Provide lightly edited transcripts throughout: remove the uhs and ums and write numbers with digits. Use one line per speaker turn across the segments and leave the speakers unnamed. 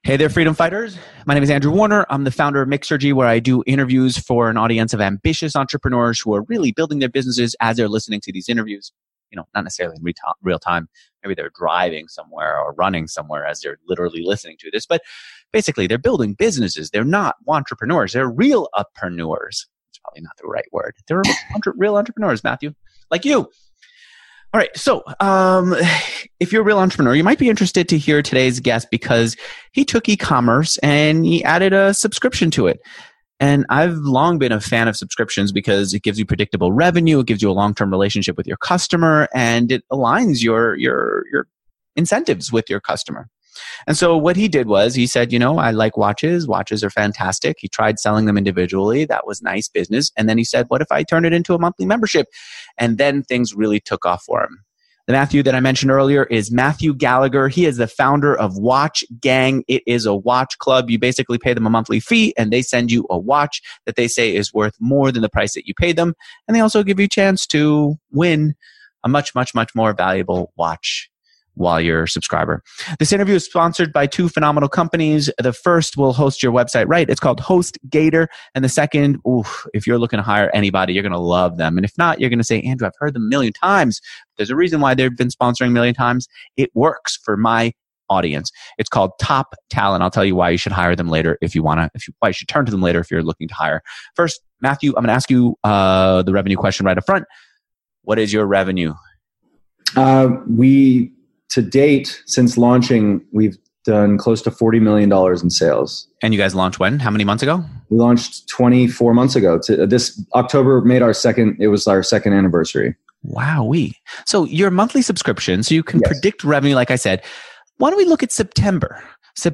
Hey there, freedom fighters. My name is Andrew Warner. I'm the founder of Mixergy, where I do interviews for an audience of ambitious entrepreneurs who are really building their businesses as they're listening to these interviews. You know, not necessarily in real time. Maybe they're driving somewhere or running somewhere as they're literally listening to this. But basically, they're building businesses. They're not entrepreneurs. They're real entrepreneurs. It's probably not the right word. They're real entrepreneurs, Matthew, like you. All right. So, if you're a real entrepreneur, you might be interested to hear today's guest because he took e-commerce and he added a subscription to it. And I've long been a fan of subscriptions because it gives you predictable revenue. It gives you a long-term relationship with your customer, and it aligns your incentives with your customer. And so what he did was he said, you know, I like watches. Watches are fantastic. He tried selling them individually. That was nice business. And then he said, what if I turn it into a monthly membership? And then things really took off for him. The Matthew that I mentioned earlier is Matthew Gallagher. He is the founder of Watch Gang. It is a watch club. You basically pay them a monthly fee and they send you a watch that they say is worth more than the price that you paid them. And they also give you a chance to win a much, much, much more valuable watch while you're a subscriber. This interview is sponsored by two phenomenal companies. The first will host your website right. It's called HostGator. And the second, if you're looking to hire anybody, you're going to love them. And if not, you're going to say, Andrew, I've heard them a million times. There's a reason why they've been sponsoring a million times. It works for my audience. It's called Top Talent. I'll tell you why you should hire them later why you should turn to them later if you're looking to hire. First, Matthew, I'm going to ask you the revenue question right up front. What is your revenue?
To date, since launching, we've done close to $40 million in sales.
And you guys launched when? How many months ago?
We launched 24 months ago. This October it was our second anniversary.
Wow-wee. So your monthly subscription, so you can predict revenue, like I said. Why don't we look at September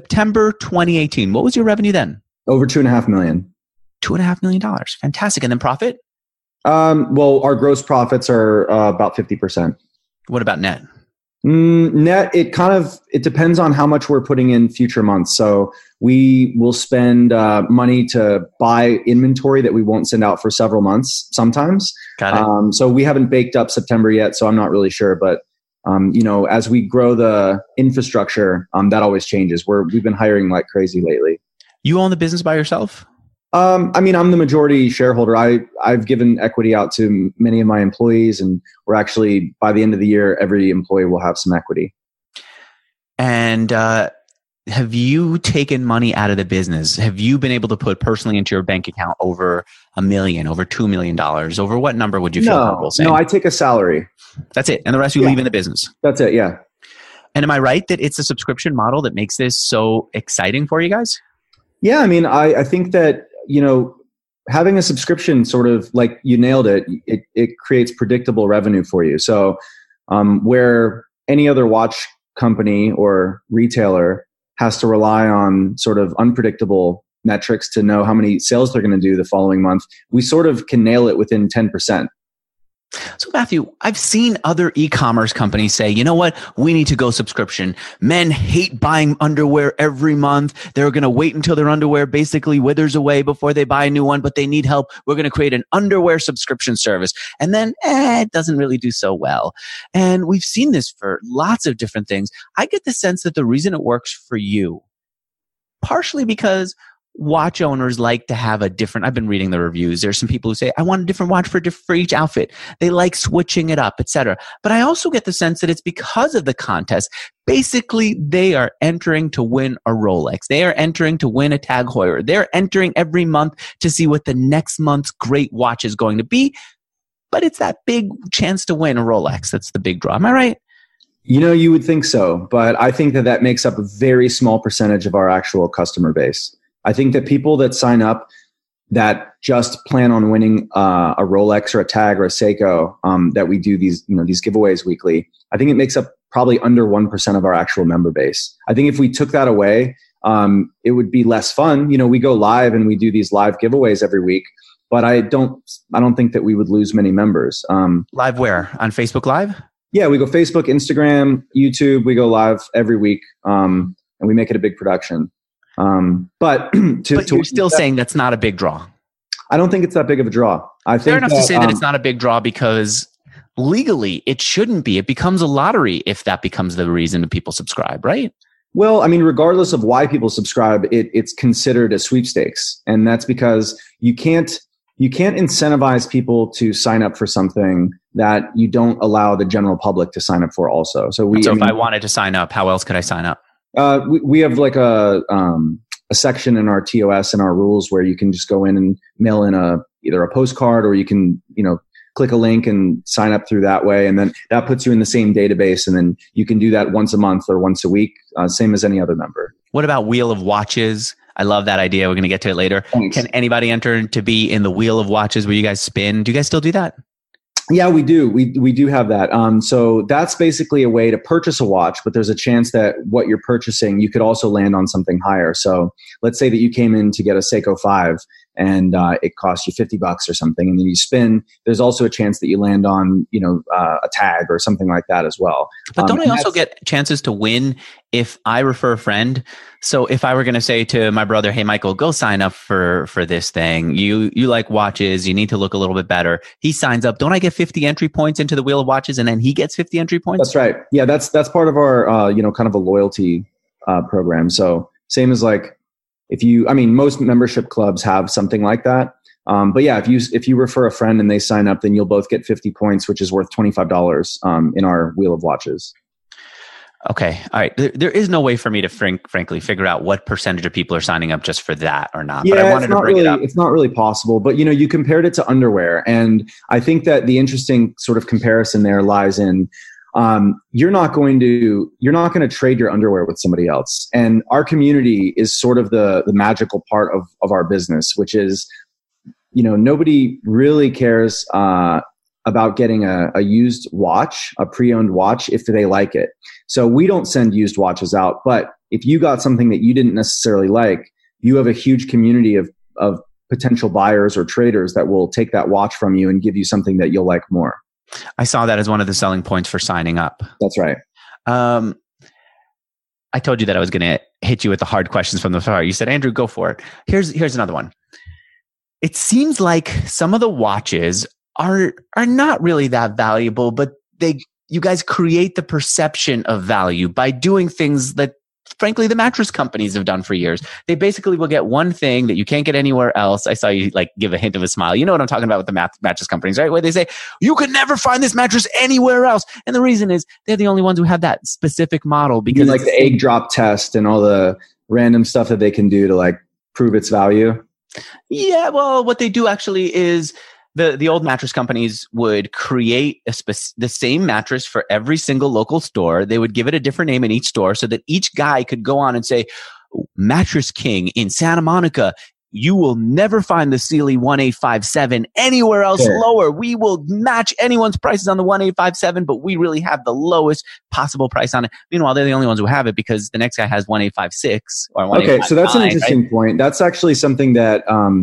2018. What was your revenue then?
Over $2.5 million.
$2.5 million. Fantastic. And then profit?
Well, our gross profits are about 50%.
What about net?
Net, it depends on how much we're putting in future months. So we will spend money to buy inventory that we won't send out for several months sometimes.
Got it.
So we haven't baked up September yet, so I'm not really sure. But as we grow the infrastructure, that always changes. We've been hiring like crazy lately.
You own the business by yourself?
I'm the majority shareholder. I've given equity out to many of my employees, and we're actually, by the end of the year, every employee will have some equity.
And have you taken money out of the business? Have you been able to put personally into your bank account over $1 million, over $2 million? Over what number would you feel comfortable saying?
No, I take a salary.
That's it. And the rest you leave in the business.
That's it, yeah.
And am I right that it's a subscription model that makes this so exciting for you guys?
Yeah, I think that, having a subscription, sort of like you nailed it, it creates predictable revenue for you. So where any other watch company or retailer has to rely on sort of unpredictable metrics to know how many sales they're going to do the following month, we sort of can nail it within 10%.
So Matthew, I've seen other e-commerce companies say, you know what, we need to go subscription. Men hate buying underwear every month. They're going to wait until their underwear basically withers away before they buy a new one, but they need help. We're going to create an underwear subscription service. And then it doesn't really do so well. And we've seen this for lots of different things. I get the sense that the reason it works for you, partially because watch owners like to have I've been reading the reviews. There's some people who say, I want a different watch for each outfit. They like switching it up, etc. But I also get the sense that it's because of the contest. Basically, they are entering to win a Rolex. They are entering to win a Tag Heuer. They're entering every month to see what the next month's great watch is going to be. But it's that big chance to win a Rolex. That's the big draw. Am I right?
You would think so. But I think that makes up a very small percentage of our actual customer base. I think that people that sign up that just plan on winning a Rolex or a Tag or a Seiko, that we do these giveaways weekly, I think it makes up probably under 1% of our actual member base. I think if we took that away, it would be less fun. We go live and we do these live giveaways every week, but I don't think that we would lose many members.
Live where? On Facebook Live?
Yeah, we go Facebook, Instagram, YouTube. We go live every week, and we make it a big production. But you're
still saying that's not a big draw.
I don't think it's that big of a draw.
Fair enough to say that it's not a big draw because legally it shouldn't be. It becomes a lottery if that becomes the reason that people subscribe, right?
Well, I mean, regardless of why people subscribe, it's considered a sweepstakes, and that's because you can't incentivize people to sign up for something that you don't allow the general public to sign up for also. So
if I wanted to sign up, how else could I sign up?
We have like a section in our TOS and our rules where you can just go in and mail in either a postcard, or you can, click a link and sign up through that way. And then that puts you in the same database. And then you can do that once a month or once a week, same as any other member.
What about Wheel of Watches? I love that idea. We're going to get to it later. Thanks. Can anybody enter to be in the Wheel of Watches where you guys spin? Do you guys still do that?
Yeah, we do. We do have that. So that's basically a way to purchase a watch, but there's a chance that what you're purchasing, you could also land on something higher. So let's say that you came in to get a Seiko 5 and it cost you $50 or something, and then you spin. There's also a chance that you land on, a tag or something like that as well.
But don't I also get chances to win if I refer a friend? So if I were going to say to my brother, "Hey, Michael, go sign up for this thing. You like watches. You need to look a little bit better." He signs up. Don't I get 50 entry points into the Wheel of Watches, and then he gets 50 entry points?
That's right. Yeah, that's part of our kind of a loyalty program. So same as most membership clubs have something like that. But yeah, if you refer a friend and they sign up, then you'll both get 50 points, which is worth $25 in our Wheel of Watches.
Okay. All right. There is no way for me to frankly figure out what percentage of people are signing up just for that or not.
Yeah,
but I wanted to bring it up.
It's not really possible. But, you compared it to underwear. And I think that the interesting sort of comparison there lies in you're not going to trade your underwear with somebody else. And our community is sort of the magical part of our business, which is, nobody really cares about getting a used watch, a pre-owned watch, if they like it. So we don't send used watches out, but if you got something that you didn't necessarily like, you have a huge community of potential buyers or traders that will take that watch from you and give you something that you'll like more.
I saw that as one of the selling points for signing up.
That's right.
I told you that I was going to hit you with the hard questions from the start. You said, "Andrew, go for it." Here's another one. It seems like some of the watches are not really that valuable, but you guys create the perception of value by doing things that, frankly, the mattress companies have done for years. They basically will get one thing that you can't get anywhere else. I saw you give a hint of a smile. You know what I'm talking about with the mattress companies, right? Where they say, "You could never find this mattress anywhere else." And the reason is they're the only ones who have that specific model. Because
the egg drop test and all the random stuff that they can do to prove its value.
Yeah, well, what they do actually is the old mattress companies would create the same mattress for every single local store. They would give it a different name in each store so that each guy could go on and say, "Mattress King in Santa Monica, you will never find the Sealy 1857 anywhere else lower. We will match anyone's prices on the 1857, but we really have the lowest possible price on it." Meanwhile, they're the only ones who have it because the next guy has 1856 or 1859.
Okay, so that's an interesting point. That's actually something that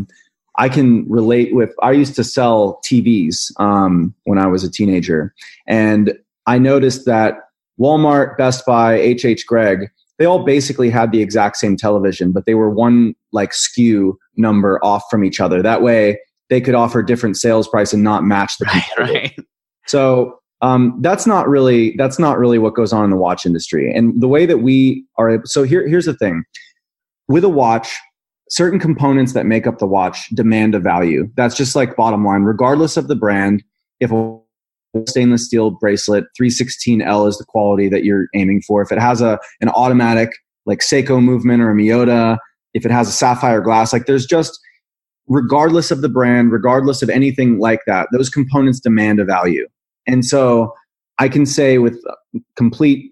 I can relate with. I used to sell TVs when I was a teenager, and I noticed that Walmart, Best Buy, H.H. Gregg, they all basically had the exact same television, but they were one SKU number off from each other. That way they could offer different sales price and not match the competitor.
Right.
So that's not really what goes on in the watch industry. And the way that we are, so here's the thing. With a watch, certain components that make up the watch demand a value. That's just bottom line, regardless of the brand. If a stainless steel bracelet, 316L is the quality that you're aiming for. If it has an automatic Seiko movement or a Miyota, if it has a sapphire glass, there's just, regardless of the brand, regardless of anything like that, those components demand a value. And so I can say with complete,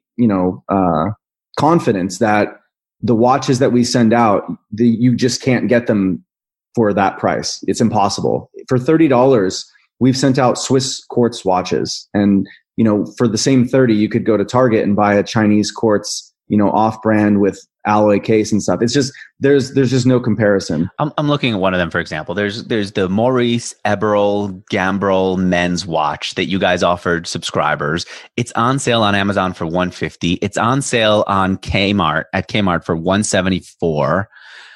confidence that the watches that we send out, you just can't get them for that price. It's impossible. For $30, we've sent out Swiss quartz watches. And, for the same 30, you could go to Target and buy a Chinese quartz, off-brand with alloy case and stuff. It's just, there's just no comparison.
I'm looking at one of them, for example. There's the Maurice Eberl Gambrel men's watch that you guys offered subscribers. It's on sale on Amazon for $150. It's on sale on Kmart for $174.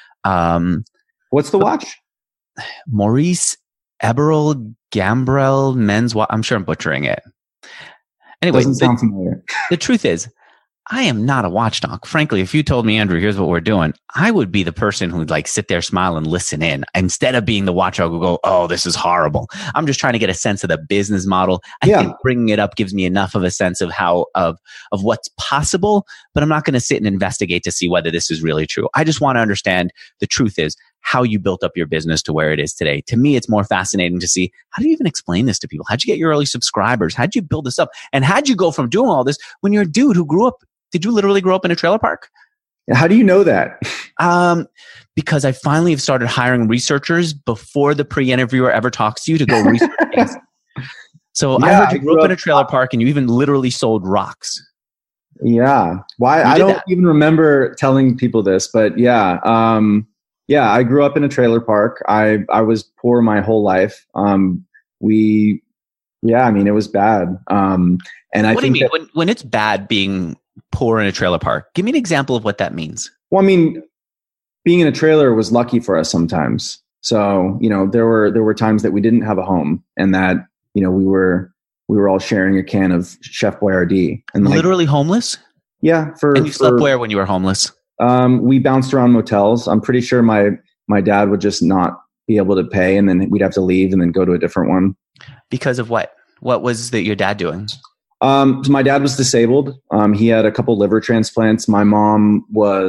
What's the watch?
Maurice Eberl Gambrel men's watch. I'm sure I'm butchering it. Anyway,
doesn't sound familiar.
The truth is, I am not a watchdog. Frankly, if you told me, Andrew, here's what we're doing, I would be the person who'd like sit there, smile, and listen in instead of being the watchdog who go, oh, this is horrible. I'm just trying to get a sense of the business model. I think bringing it up gives me enough of a sense of of what's possible, but I'm not going to sit and investigate to see whether this is really true. I just want to understand the truth is how you built up your business to where it is today. To me, it's more fascinating to see, how do you even explain this to people? How'd you get your early subscribers? How'd you build this up? And how'd you go from doing all this when you're a dude who grew up? Did you literally grow up in a trailer park?
How do you know that?
Because I finally have started hiring researchers before the pre-interviewer ever talks to you to go research things. So I heard you grew up in a trailer park and you even literally sold rocks.
Yeah. Why? I don't even remember telling people this, but yeah. I grew up in a trailer park. I was poor my whole life. It was bad. And
what do you mean when it's bad being poor in a trailer park? Give me an example of what that means.
Well, I mean, being in a trailer was lucky for us sometimes. So, there were times that we didn't have a home and that, we were all sharing a can of Chef Boyardee. And
literally homeless?
Yeah.
And you slept where when you were homeless?
We bounced around motels. I'm pretty sure my dad would just not be able to pay and then we'd have to leave and then go to a different one. Because of
what? What was your dad doing?
So my dad was disabled. He had a couple liver transplants. My mom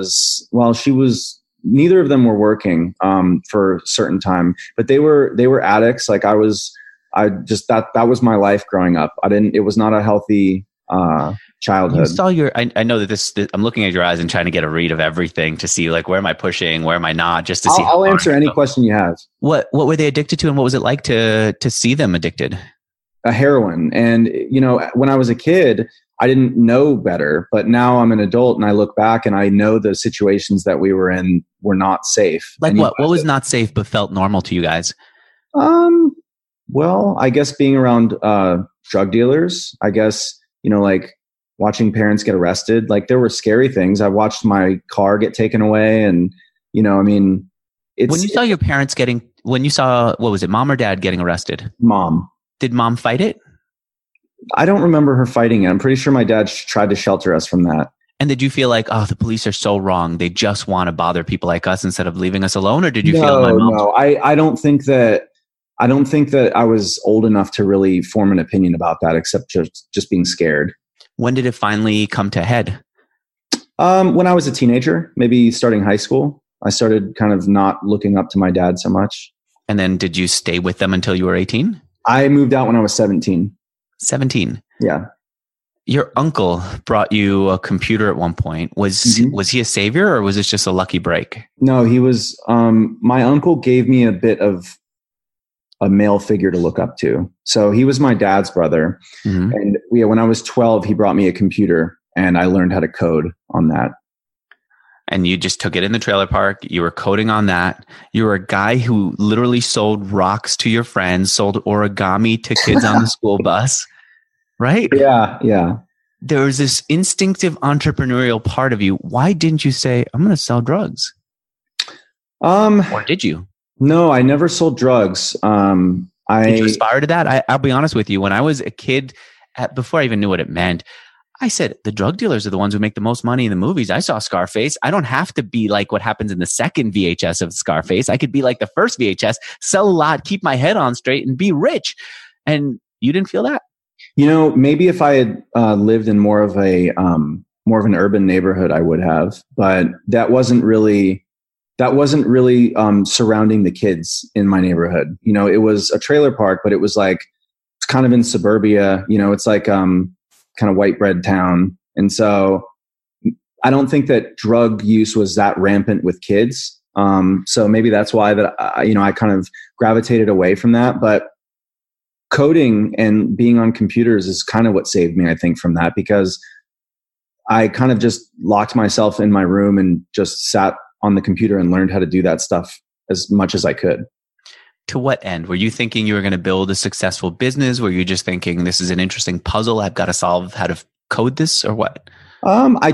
neither of them were working, for a certain time, but they were addicts. Like that was my life growing up. It was not a healthy, childhood.
I know that I'm looking at your eyes and trying to get a read of everything to see like, where am I pushing? Where am I not? Just to see.
I'll answer any question you have.
What were they addicted to? And what was it like to see them addicted?
A heroin. And, when I was a kid, I didn't know better, but now I'm an adult and I look back and I know the situations that we were in were not safe.
Like what? What was not safe but felt normal to you guys?
Well, I guess being around drug dealers, I guess, like watching parents get arrested. Like there were scary things. I watched my car get taken away and, when you saw your parents what was it, mom or dad getting arrested? Mom.
Did mom fight it?
I don't remember her fighting it. I'm pretty sure my dad tried to shelter us from that.
And did you feel like, oh, the police are so wrong, they just want to bother people like us instead of leaving us alone? Or did you feel my mom?
No, I don't think that I was old enough to really form an opinion about that, except just being scared.
When did it finally come to a head?
When I was a teenager, maybe starting high school, I started kind of not looking up to my dad so much.
And then did you stay with them until you were 18?
I moved out when I was 17.
17?
Yeah.
Your uncle brought you a computer at one point. Was he a savior or was this just a lucky break?
No, he was. My uncle gave me a bit of a male figure to look up to. So he was my dad's brother. Mm-hmm. And when I was 12, he brought me a computer and I learned how to code on that.
And you just took it in the trailer park. You were coding on that. You were a guy who literally sold rocks to your friends, sold origami to kids on the school bus, right?
Yeah.
There was this instinctive entrepreneurial part of you. Why didn't you say, I'm going to sell drugs? Or did you?
No, I never sold drugs.
Did you aspire to that? I'll be honest with you. When I was a kid, before I even knew what it meant, I said, the drug dealers are the ones who make the most money in the movies. I saw Scarface. I don't have to be like what happens in the second VHS of Scarface. I could be like the first VHS, sell a lot, keep my head on straight and be rich. And you didn't feel that?
Maybe if I had lived in more of an urban neighborhood, I would have, but that wasn't really surrounding the kids in my neighborhood. It was a trailer park, but it was like, it's kind of in suburbia, it's like, kind of white bread town. And so I don't think that drug use was that rampant with kids. So maybe that's why that, I kind of gravitated away from that, but coding and being on computers is kind of what saved me, I think, from that, because I kind of just locked myself in my room and just sat on the computer and learned how to do that stuff as much as I could.
To what end? Were you thinking you were going to build a successful business? Were you just thinking this is an interesting puzzle I've got to solve how to code this, or what? I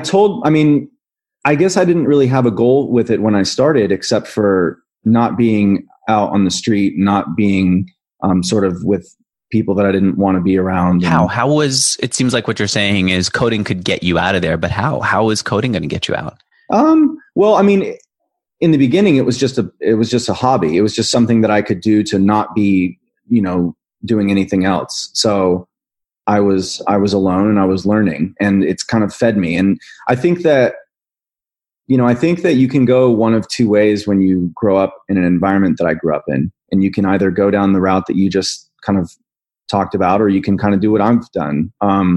guess I didn't really have a goal with it when I started, except for not being out on the street, not being sort of with
people that I didn't want to be around.
How was, it seems like what you're saying is coding could get you out of there, but how is coding going to get you out?
Well, I mean, in the beginning, it was just a hobby. It was just something that I could do to not be, doing anything else. So I was alone and I was learning, and it's kind of fed me. And I think that you can go one of two ways when you grow up in an environment that I grew up in. And you can either go down the route that you just kind of talked about, or you can kind of do what I've done.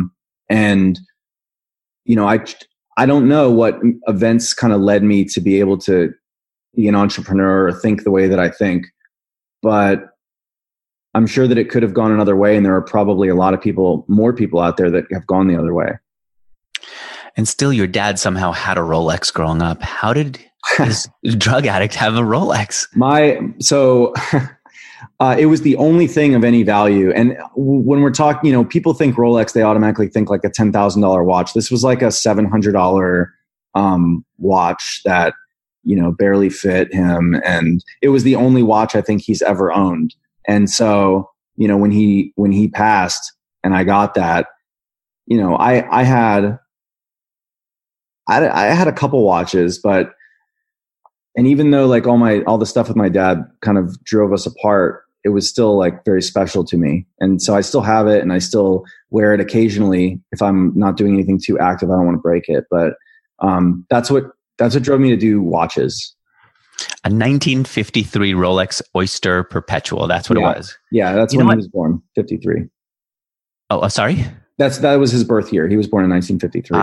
I don't know what events kind of led me to be able to be an entrepreneur or think the way that I think, but I'm sure that it could have gone another way. And there are probably a lot of more people out there that have gone the other way.
And still, your dad somehow had a Rolex growing up. How did this drug addict have a Rolex?
It was the only thing of any value. And when we're talking, people think Rolex, they automatically think like a $10,000 watch. This was like a $700 watch that, barely fit him. And it was the only watch I think he's ever owned. And so, when he passed and I got that, I had a couple watches, and even though like all the stuff with my dad kind of drove us apart, it was still like very special to me. And so I still have it and I still wear it occasionally. If I'm not doing anything too active, I don't want to break it. But that's what drove me to do watches.
A 1953 Rolex Oyster Perpetual. That's what it was.
Yeah, that's when he was born, 53.
Oh, sorry?
That was his birth year. He was born in 1953.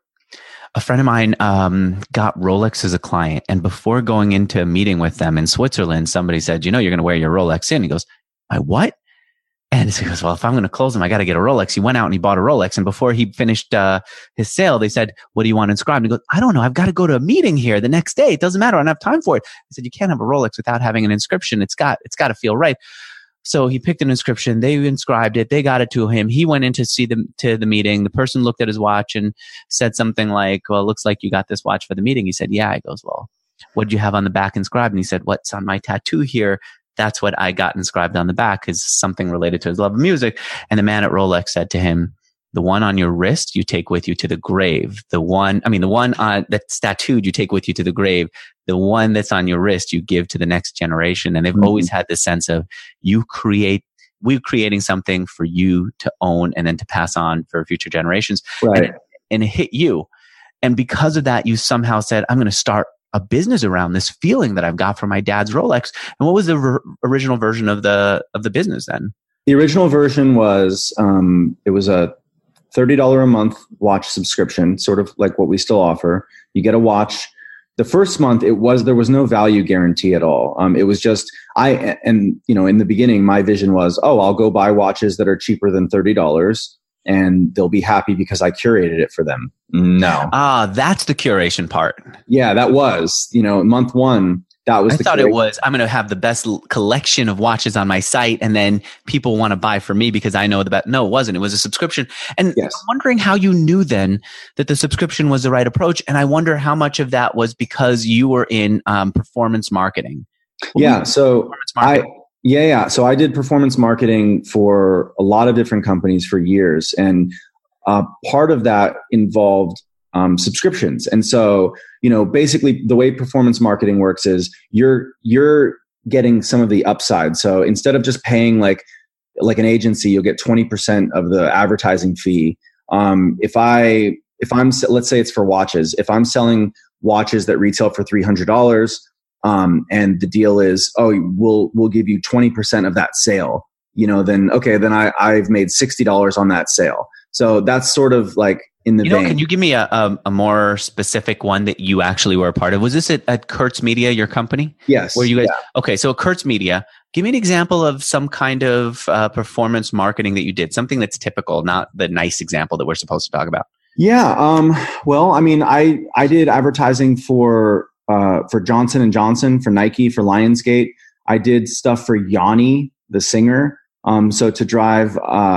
A friend of mine got Rolex as a client, and before going into a meeting with them in Switzerland, somebody said, you're going to wear your Rolex in. He goes, my what? And he goes, well, if I'm going to close them, I got to get a Rolex. He went out and he bought a Rolex. And before he finished his sale, they said, what do you want inscribed? And he goes, I don't know. I've got to go to a meeting here the next day. It doesn't matter. I don't have time for it. I said, you can't have a Rolex without having an inscription. It's got to feel right. So he picked an inscription. They inscribed it. They got it to him. He went in to see them to the meeting. The person looked at his watch and said something like, well, it looks like you got this watch for the meeting. He said, yeah. He goes, well, what did you have on the back inscribed? And he said, what's on my tattoo here? That's what I got inscribed on the back, is something related to his love of music. And the man at Rolex said to him, the one on your wrist, you take with you to the grave. The one that's tattooed, you take with you to the grave. The one that's on your wrist, you give to the next generation. And they've always had this sense of we're creating something for you to own and then to pass on for future generations.
Right.
And it hit you. And because of that, you somehow said, I'm going to start a business around this feeling that I've got from my dad's Rolex. And what was the original version of the business then?
The original version was, it was a $30 a month watch subscription, sort of like what we still offer. You get a watch. The first month there was no value guarantee at all. It was just, in the beginning, my vision was, I'll go buy watches that are cheaper than $30 and they'll be happy because I curated it for them. No.
That's the curation part.
Yeah, that was, month one. That was.
I thought it was, I'm going to have the best collection of watches on my site, and then people want to buy from me because I know the best. No, it wasn't. It was a subscription. And yes. I'm wondering how you knew then that the subscription was the right approach. And I wonder how much of that was because you were in performance marketing.
So I did performance marketing for a lot of different companies for years. And part of that involved subscriptions. And so, basically the way performance marketing works is you're getting some of the upside. So instead of just paying like an agency, you'll get 20% of the advertising fee. If I'm, let's say it's for watches, if I'm selling watches that retail for $300, and the deal is, we'll give you 20% of that sale, then I've made $60 on that sale. So that's sort of like in the vein.
Can you give me a more specific one that you actually were a part of? Was this at Kurtz Media, your company?
Yes.
Where you guys? Yeah. Okay, so Kurtz Media. Give me an example of some kind of performance marketing that you did. Something that's typical, not the nice example that we're supposed to talk about.
Yeah. I did advertising for Johnson & Johnson, for Nike, for Lionsgate. I did stuff for Yanni, the singer. So to drive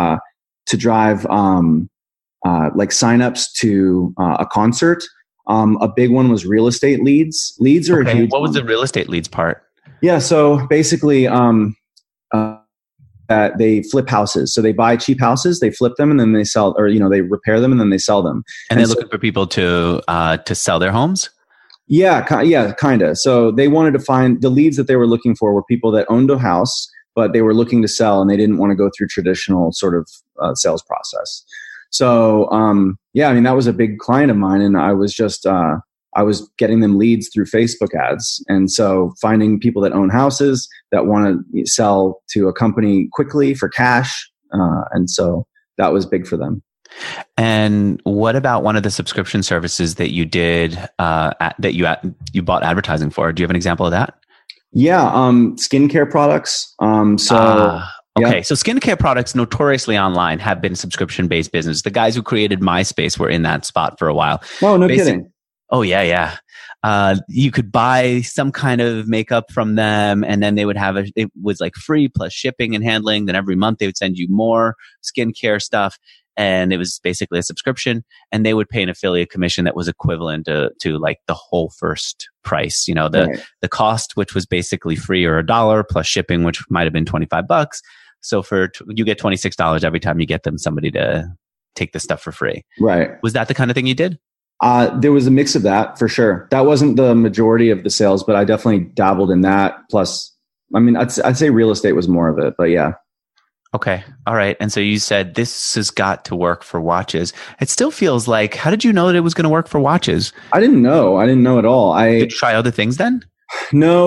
like signups to a concert. A big one was real estate leads. Leads are a huge
What was the real estate leads part?
Yeah. So basically, that they flip houses. So they buy cheap houses, they flip them, and then they sell, or they repair them and then they sell them.
And they're looking for people to sell their homes.
Yeah, kind of. So they wanted to find the leads that they were looking for were people that owned a house, but they were looking to sell and they didn't want to go through traditional sort of sales process. So that was a big client of mine, and I was just I was getting them leads through Facebook ads. And so finding people that own houses that want to sell to a company quickly for cash. And so that was big for them.
And what about one of the subscription services that you did, that you bought advertising for? Do you have an example of that?
Yeah. Skincare products.
Okay. So skincare products notoriously online have been subscription-based business. The guys who created MySpace were in that spot for a while.
Oh, no kidding.
Oh, yeah. You could buy some kind of makeup from them, and then they would have it was like free plus shipping and handling. Then every month they would send you more skincare stuff, and it was basically a subscription, and they would pay an affiliate commission that was equivalent to like the whole first price. The cost, which was basically free or $1 plus shipping, which might have been $25. So you get $26 every time you get them somebody to take the stuff for free.
Right.
Was that the kind of thing you did?
There was a mix of that for sure. That wasn't the majority of the sales, but I definitely dabbled in that. Plus, I'd say real estate was more of it, but yeah.
Okay. All right. And so you said this has got to work for watches. It still feels like, how did you know that it was going to work for watches?
I didn't know at all.
Did you try other things then?
No,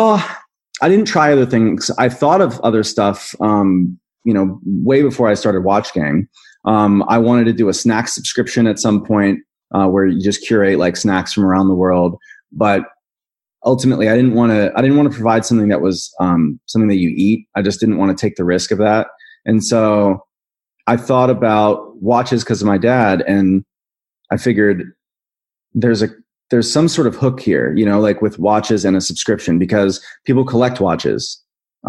I didn't try other things. I thought of other stuff, way before I started Watch Gang. I wanted to do a snack subscription at some point. Where you just curate like snacks from around the world. But ultimately I didn't want to provide something that was, something that you eat. I just didn't want to take the risk of that. And so I thought about watches because of my dad. And I figured there's some sort of hook here, like with watches and a subscription, because people collect watches.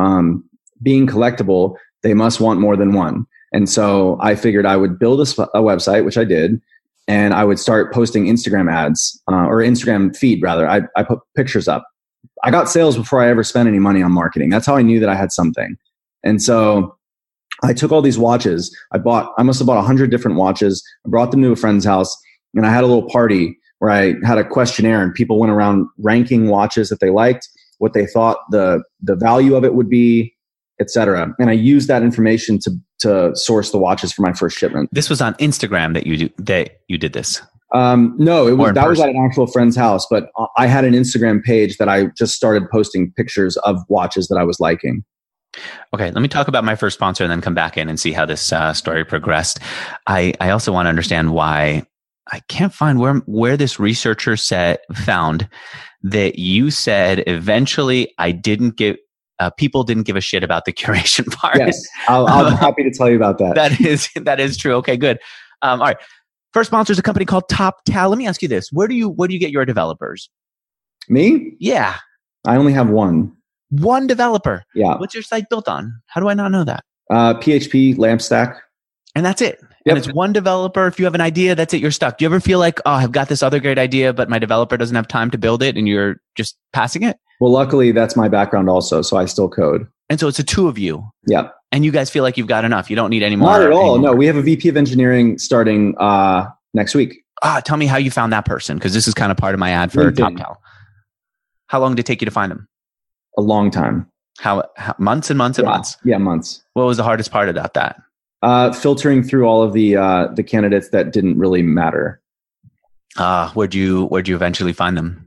Being collectible, they must want more than one. And so I figured I would build a website, which I did. And I would start posting Instagram ads, or Instagram feed rather. I put pictures up. I got sales before I ever spent any money on marketing. That's how I knew that I had something. And so I took all these watches. I must have bought 100 different watches. I brought them to a friend's house, and I had a little party where I had a questionnaire, and people went around ranking watches that they liked, what they thought the value of it would be, etc. And I used that information to source the watches for my first shipment.
This was on Instagram that you did this.
No, that was at an actual friend's house, but I had an Instagram page that I just started posting pictures of watches that I was liking.
Okay, let me talk about my first sponsor and then come back in and see how this story progressed. I also want to understand why I can't find where this researcher found that you said eventually people didn't give a shit about the curation part.
Yes, I'll be happy to tell you about that.
That is true. Okay, good. All right. First sponsor is a company called TopTal. Let me ask you this: where do you get your developers?
Me?
Yeah,
I only have one.
One developer.
Yeah.
What's your site built on? How do I not know that?
PHP, LampStack.
And that's it.
Yep.
And it's one developer. If you have an idea, that's it. You're stuck. Do you ever feel like, oh, I've got this other great idea, but my developer doesn't have time to build it, and you're just passing it?
Well, luckily, that's my background also, so I still code.
And so it's the two of you.
Yeah.
And you guys feel like you've got enough. You don't need any more.
Not at all. No, we have a VP of engineering starting next week.
Tell me how you found that person, because this is kind of part of my ad for TopTal. How long did it take you to find them?
A long time.
How months and months and months?
Yeah, months.
What was the hardest part about that?
Filtering through all of the candidates that didn't really matter.
Where'd you eventually find them?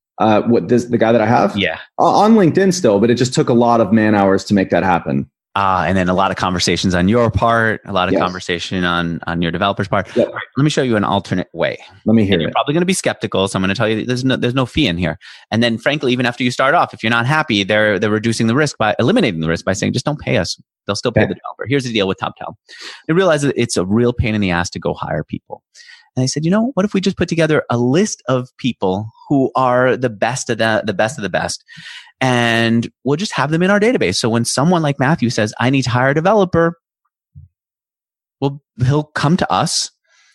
The guy that I have?
Yeah.
On LinkedIn still, but it just took a lot of man hours to make that happen.
And then a lot of conversations on your part, a lot of conversation on your developer's part.
Yep.
All right, let me show you an alternate way.
Let me hear it.
You're probably going to be skeptical, so I'm going to tell you that there's no fee in here. And then, frankly, even after you start off, if you're not happy, they're reducing the risk by eliminating the risk by saying, just don't pay us. They'll still pay the developer. Here's the deal with TopTal. They realize that it's a real pain in the ass to go hire people. And I said, what if we just put together a list of people who are the best of the best of the best, and we'll just have them in our database. So when someone like Matthew says, I need to hire a developer, well, he'll come to us.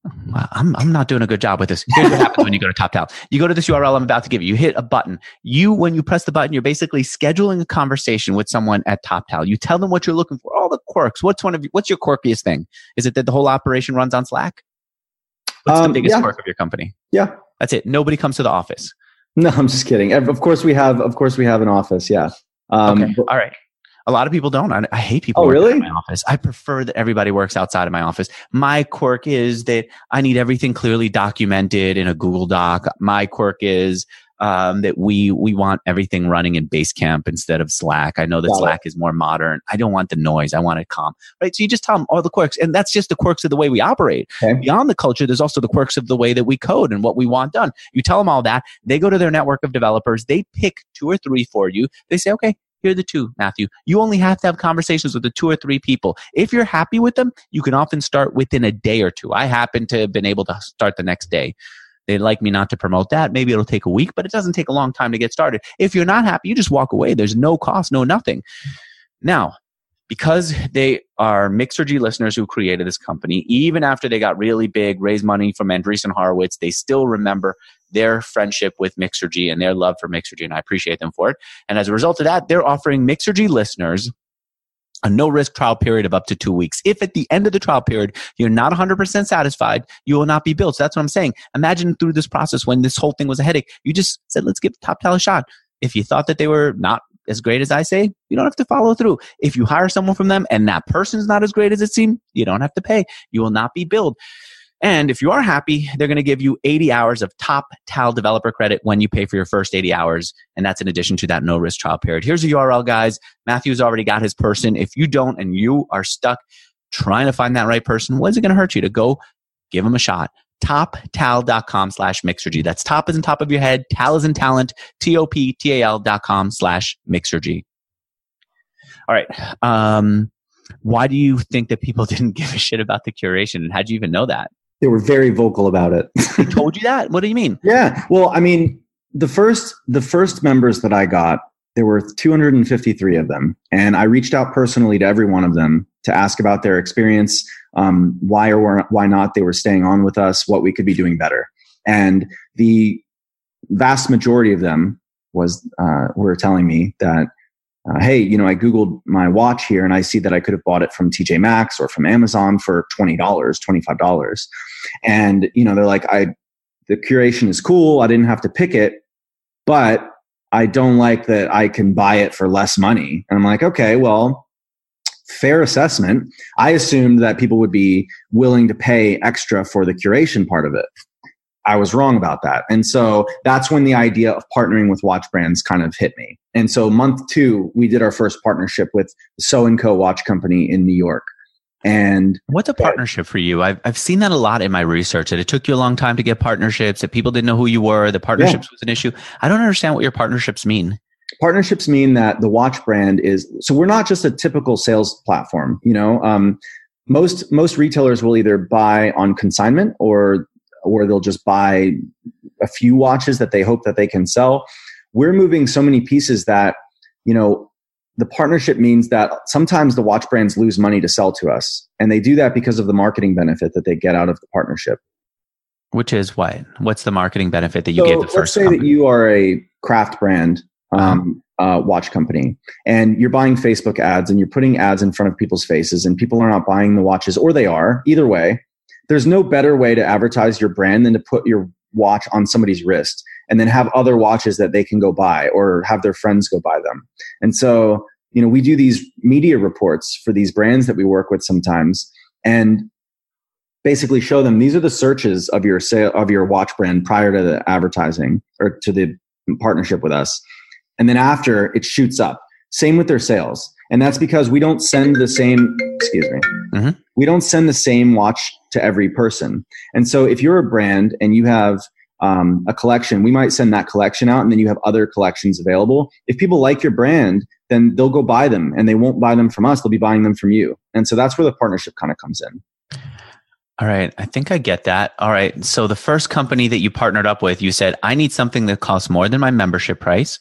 Wow, I'm not doing a good job with this. Here's what happens when you go to TopTal. You go to this URL I'm about to give you. You hit a button. When you press the button, you're basically scheduling a conversation with someone at TopTal. You tell them what you're looking for, all the quirks. What's your quirkiest thing? Is it that the whole operation runs on Slack? What's the biggest quirk of your company?
Yeah,
that's it. Nobody comes to the office.
No, I'm just kidding. Of course we have an office. Yeah.
Okay. All right. A lot of people don't. I hate people working in my office. I prefer that everybody works outside of my office. My quirk is that I need everything clearly documented in a Google Doc. My quirk is that we want everything running in Basecamp instead of Slack. I know that Slack is more modern. I don't want the noise. I want it calm. Right? So you just tell them all the quirks. And that's just the quirks of the way we operate. Okay. Beyond the culture, there's also the quirks of the way that we code and what we want done. You tell them all that. They go to their network of developers. They pick 2 or 3 for you. They say, okay, here are the 2, Matthew. You only have to have conversations with the 2 or 3 people. If you're happy with them, you can often start within a day or 2. I happen to have been able to start the next day. They'd like me not to promote that. Maybe it'll take a week, but it doesn't take a long time to get started. If you're not happy, you just walk away. There's no cost, no nothing. Now, because they are Mixergy listeners who created this company, even after they got really big, raised money from Andreessen Horowitz, they still remember their friendship with Mixergy and their love for Mixergy, and I appreciate them for it. And as a result of that, they're offering Mixergy listeners a no-risk trial period of up to 2 weeks. If at the end of the trial period, you're not 100% satisfied, you will not be billed. So that's what I'm saying. Imagine through this process when this whole thing was a headache, you just said, let's give TopTal a shot. If you thought that they were not as great as I say, you don't have to follow through. If you hire someone from them and that person's not as great as it seemed, you don't have to pay. You will not be billed. And if you are happy, they're going to give you 80 hours of TopTal developer credit when you pay for your first 80 hours. And that's in addition to that no-risk trial period. Here's the URL, guys. Matthew's already got his person. If you don't and you are stuck trying to find that right person, what is it going to hurt you to go give them a shot? TopTal.com/Mixergy. That's top is in top of your head. Tal is in talent. TopTal.com/Mixergy. All right. Why do you think that people didn't give a shit about the curation? And how'd you even know that?
They were very vocal about it.
They told you that? What do you mean?
Yeah. Well, I mean, the first members that I got, there were 253 of them. And I reached out personally to every one of them to ask about their experience, why or why not they were staying on with us, what we could be doing better. And the vast majority of them were telling me that, hey, I Googled my watch here and I see that I could have bought it from TJ Maxx or from Amazon for $20, $25. And, they're like, the curation is cool. I didn't have to pick it, but I don't like that I can buy it for less money. And I'm like, okay, well, fair assessment. I assumed that people would be willing to pay extra for the curation part of it. I was wrong about that. And so that's when the idea of partnering with watch brands kind of hit me. And so month 2, we did our first partnership with So & Co watch company in New York. And
what's a partnership for you? I've seen that a lot in my research, that it took you a long time to get partnerships, that people didn't know who you were, the partnerships was an issue. I don't understand what your partnerships mean.
Partnerships mean that the watch brand so we're not just a typical sales platform. Most retailers will either buy on consignment or they'll just buy a few watches that they hope that they can sell. We're moving so many pieces that, the partnership means that sometimes the watch brands lose money to sell to us. And they do that because of the marketing benefit that they get out of the partnership.
Which is what? What's the marketing benefit that you gave the first
Let's say company? That you are a craft brand watch company and you're buying Facebook ads and you're putting ads in front of people's faces and people are not buying the watches, or they are. Either way, there's no better way to advertise your brand than to put your watch on somebody's wrist and then have other watches that they can go buy or have their friends go buy them. And so, we do these media reports for these brands that we work with sometimes and basically show them these are the searches of your watch brand prior to the advertising or to the partnership with us. And then after, it shoots up. Same with their sales. And that's because we don't send the same, we don't send the same watch to every person. And so if you're a brand and you have a collection, we might send that collection out and then you have other collections available. If people like your brand, then they'll go buy them and they won't buy them from us. They'll be buying them from you. And so that's where the partnership kind of comes in.
All right. I think I get that. All right. So the first company that you partnered up with, you said, I need something that costs more than my membership price.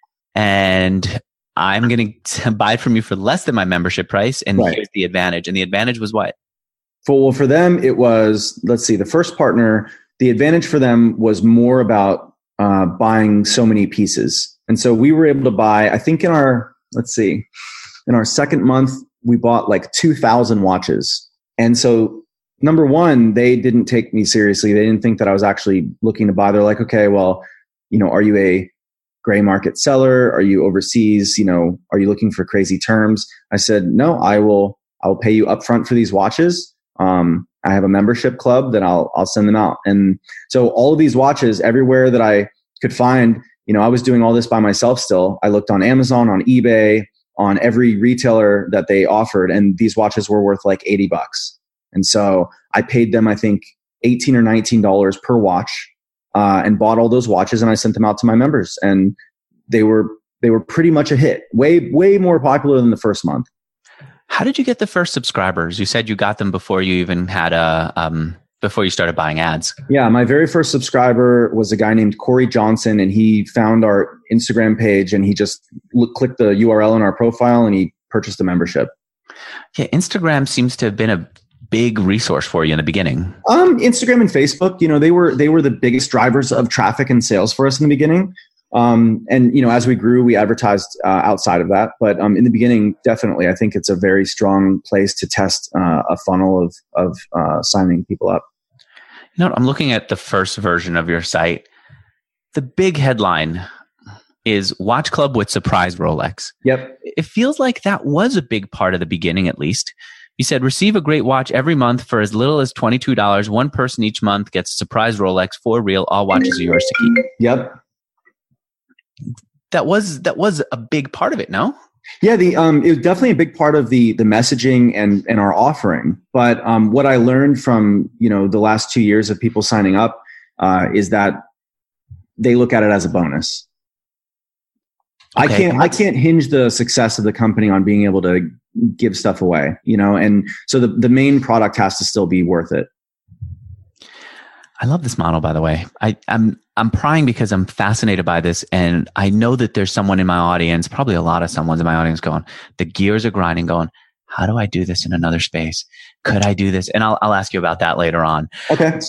And I'm going to buy it from you for less than my membership price. And here's the advantage. And the advantage was what?
For them, it was, let's see, the first partner, the advantage for them was more about buying so many pieces. And so we were able to buy, I think in our second month, we bought like 2,000 watches. And so number one, they didn't take me seriously. They didn't think that I was actually looking to buy. They're like, okay, well, are you a gray market seller? Are you overseas? Are you looking for crazy terms? I said, no, I'll pay you upfront for these watches. I have a membership club that I'll send them out. And so all of these watches everywhere that I could find, I was doing all this by myself still. I looked on Amazon, on eBay, on every retailer that they offered. And these watches were worth like $80. And so I paid them, I think $18 or $19 per watch, and bought all those watches, and I sent them out to my members, and they were pretty much a hit, way more popular than the first month.
How did you get the first subscribers? You said you got them before you even had before you started buying ads.
Yeah, my very first subscriber was a guy named Corey Johnson, and he found our Instagram page, and he just clicked the URL in our profile, and he purchased a membership.
Yeah, Instagram seems to have been a big resource for you in the beginning.
Instagram and Facebook, they were the biggest drivers of traffic and sales for us in the beginning. And as we grew, we advertised outside of that. But in the beginning, definitely, I think it's a very strong place to test a funnel of signing people up.
I'm looking at the first version of your site. The big headline is Watch Club with Surprise Rolex.
Yep.
It feels like that was a big part of the beginning, at least. You said, receive a great watch every month for as little as $22. One person each month gets a surprise Rolex for real. All watches are yours to keep.
Yep.
That was a big part of it, no?
Yeah, it was definitely a big part of the messaging and our offering. But what I learned from the last 2 years of people signing up is that they look at it as a bonus. Okay. I can't hinge the success of the company on being able to give stuff away, and so the main product has to still be worth it.
I love this model, by the way. I'm prying because I'm fascinated by this, and I know that there's someone in my audience, probably a lot of someone's in my audience going, the gears are grinding going, how do I do this in another space? Could I do this? And I'll ask you about that later on.
Okay.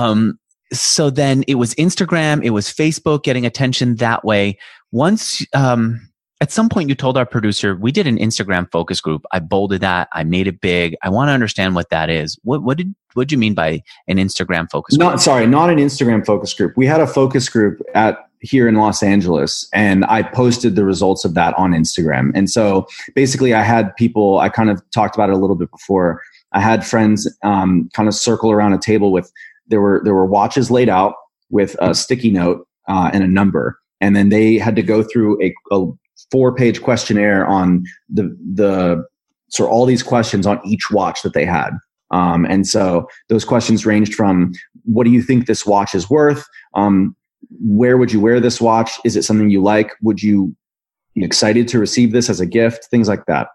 So then it was Instagram, it was Facebook getting attention that way. Once, at some point you told our producer, we did an Instagram focus group. I bolded that. I made it big. I want to understand what that is. What did you mean by an Instagram focus group?
Not an Instagram focus group. We had a focus group here in Los Angeles, and I posted the results of that on Instagram. And so basically I had people, I kind of talked about it a little bit before. I had friends kind of circle around a table with, there were watches laid out with a sticky note and a number. And then they had to go through a 4-page questionnaire on the so all these questions on each watch that they had. And so those questions ranged from, what do you think this watch is worth? Where would you wear this watch? Is it something you like? Would you be excited to receive this as a gift? Things like that.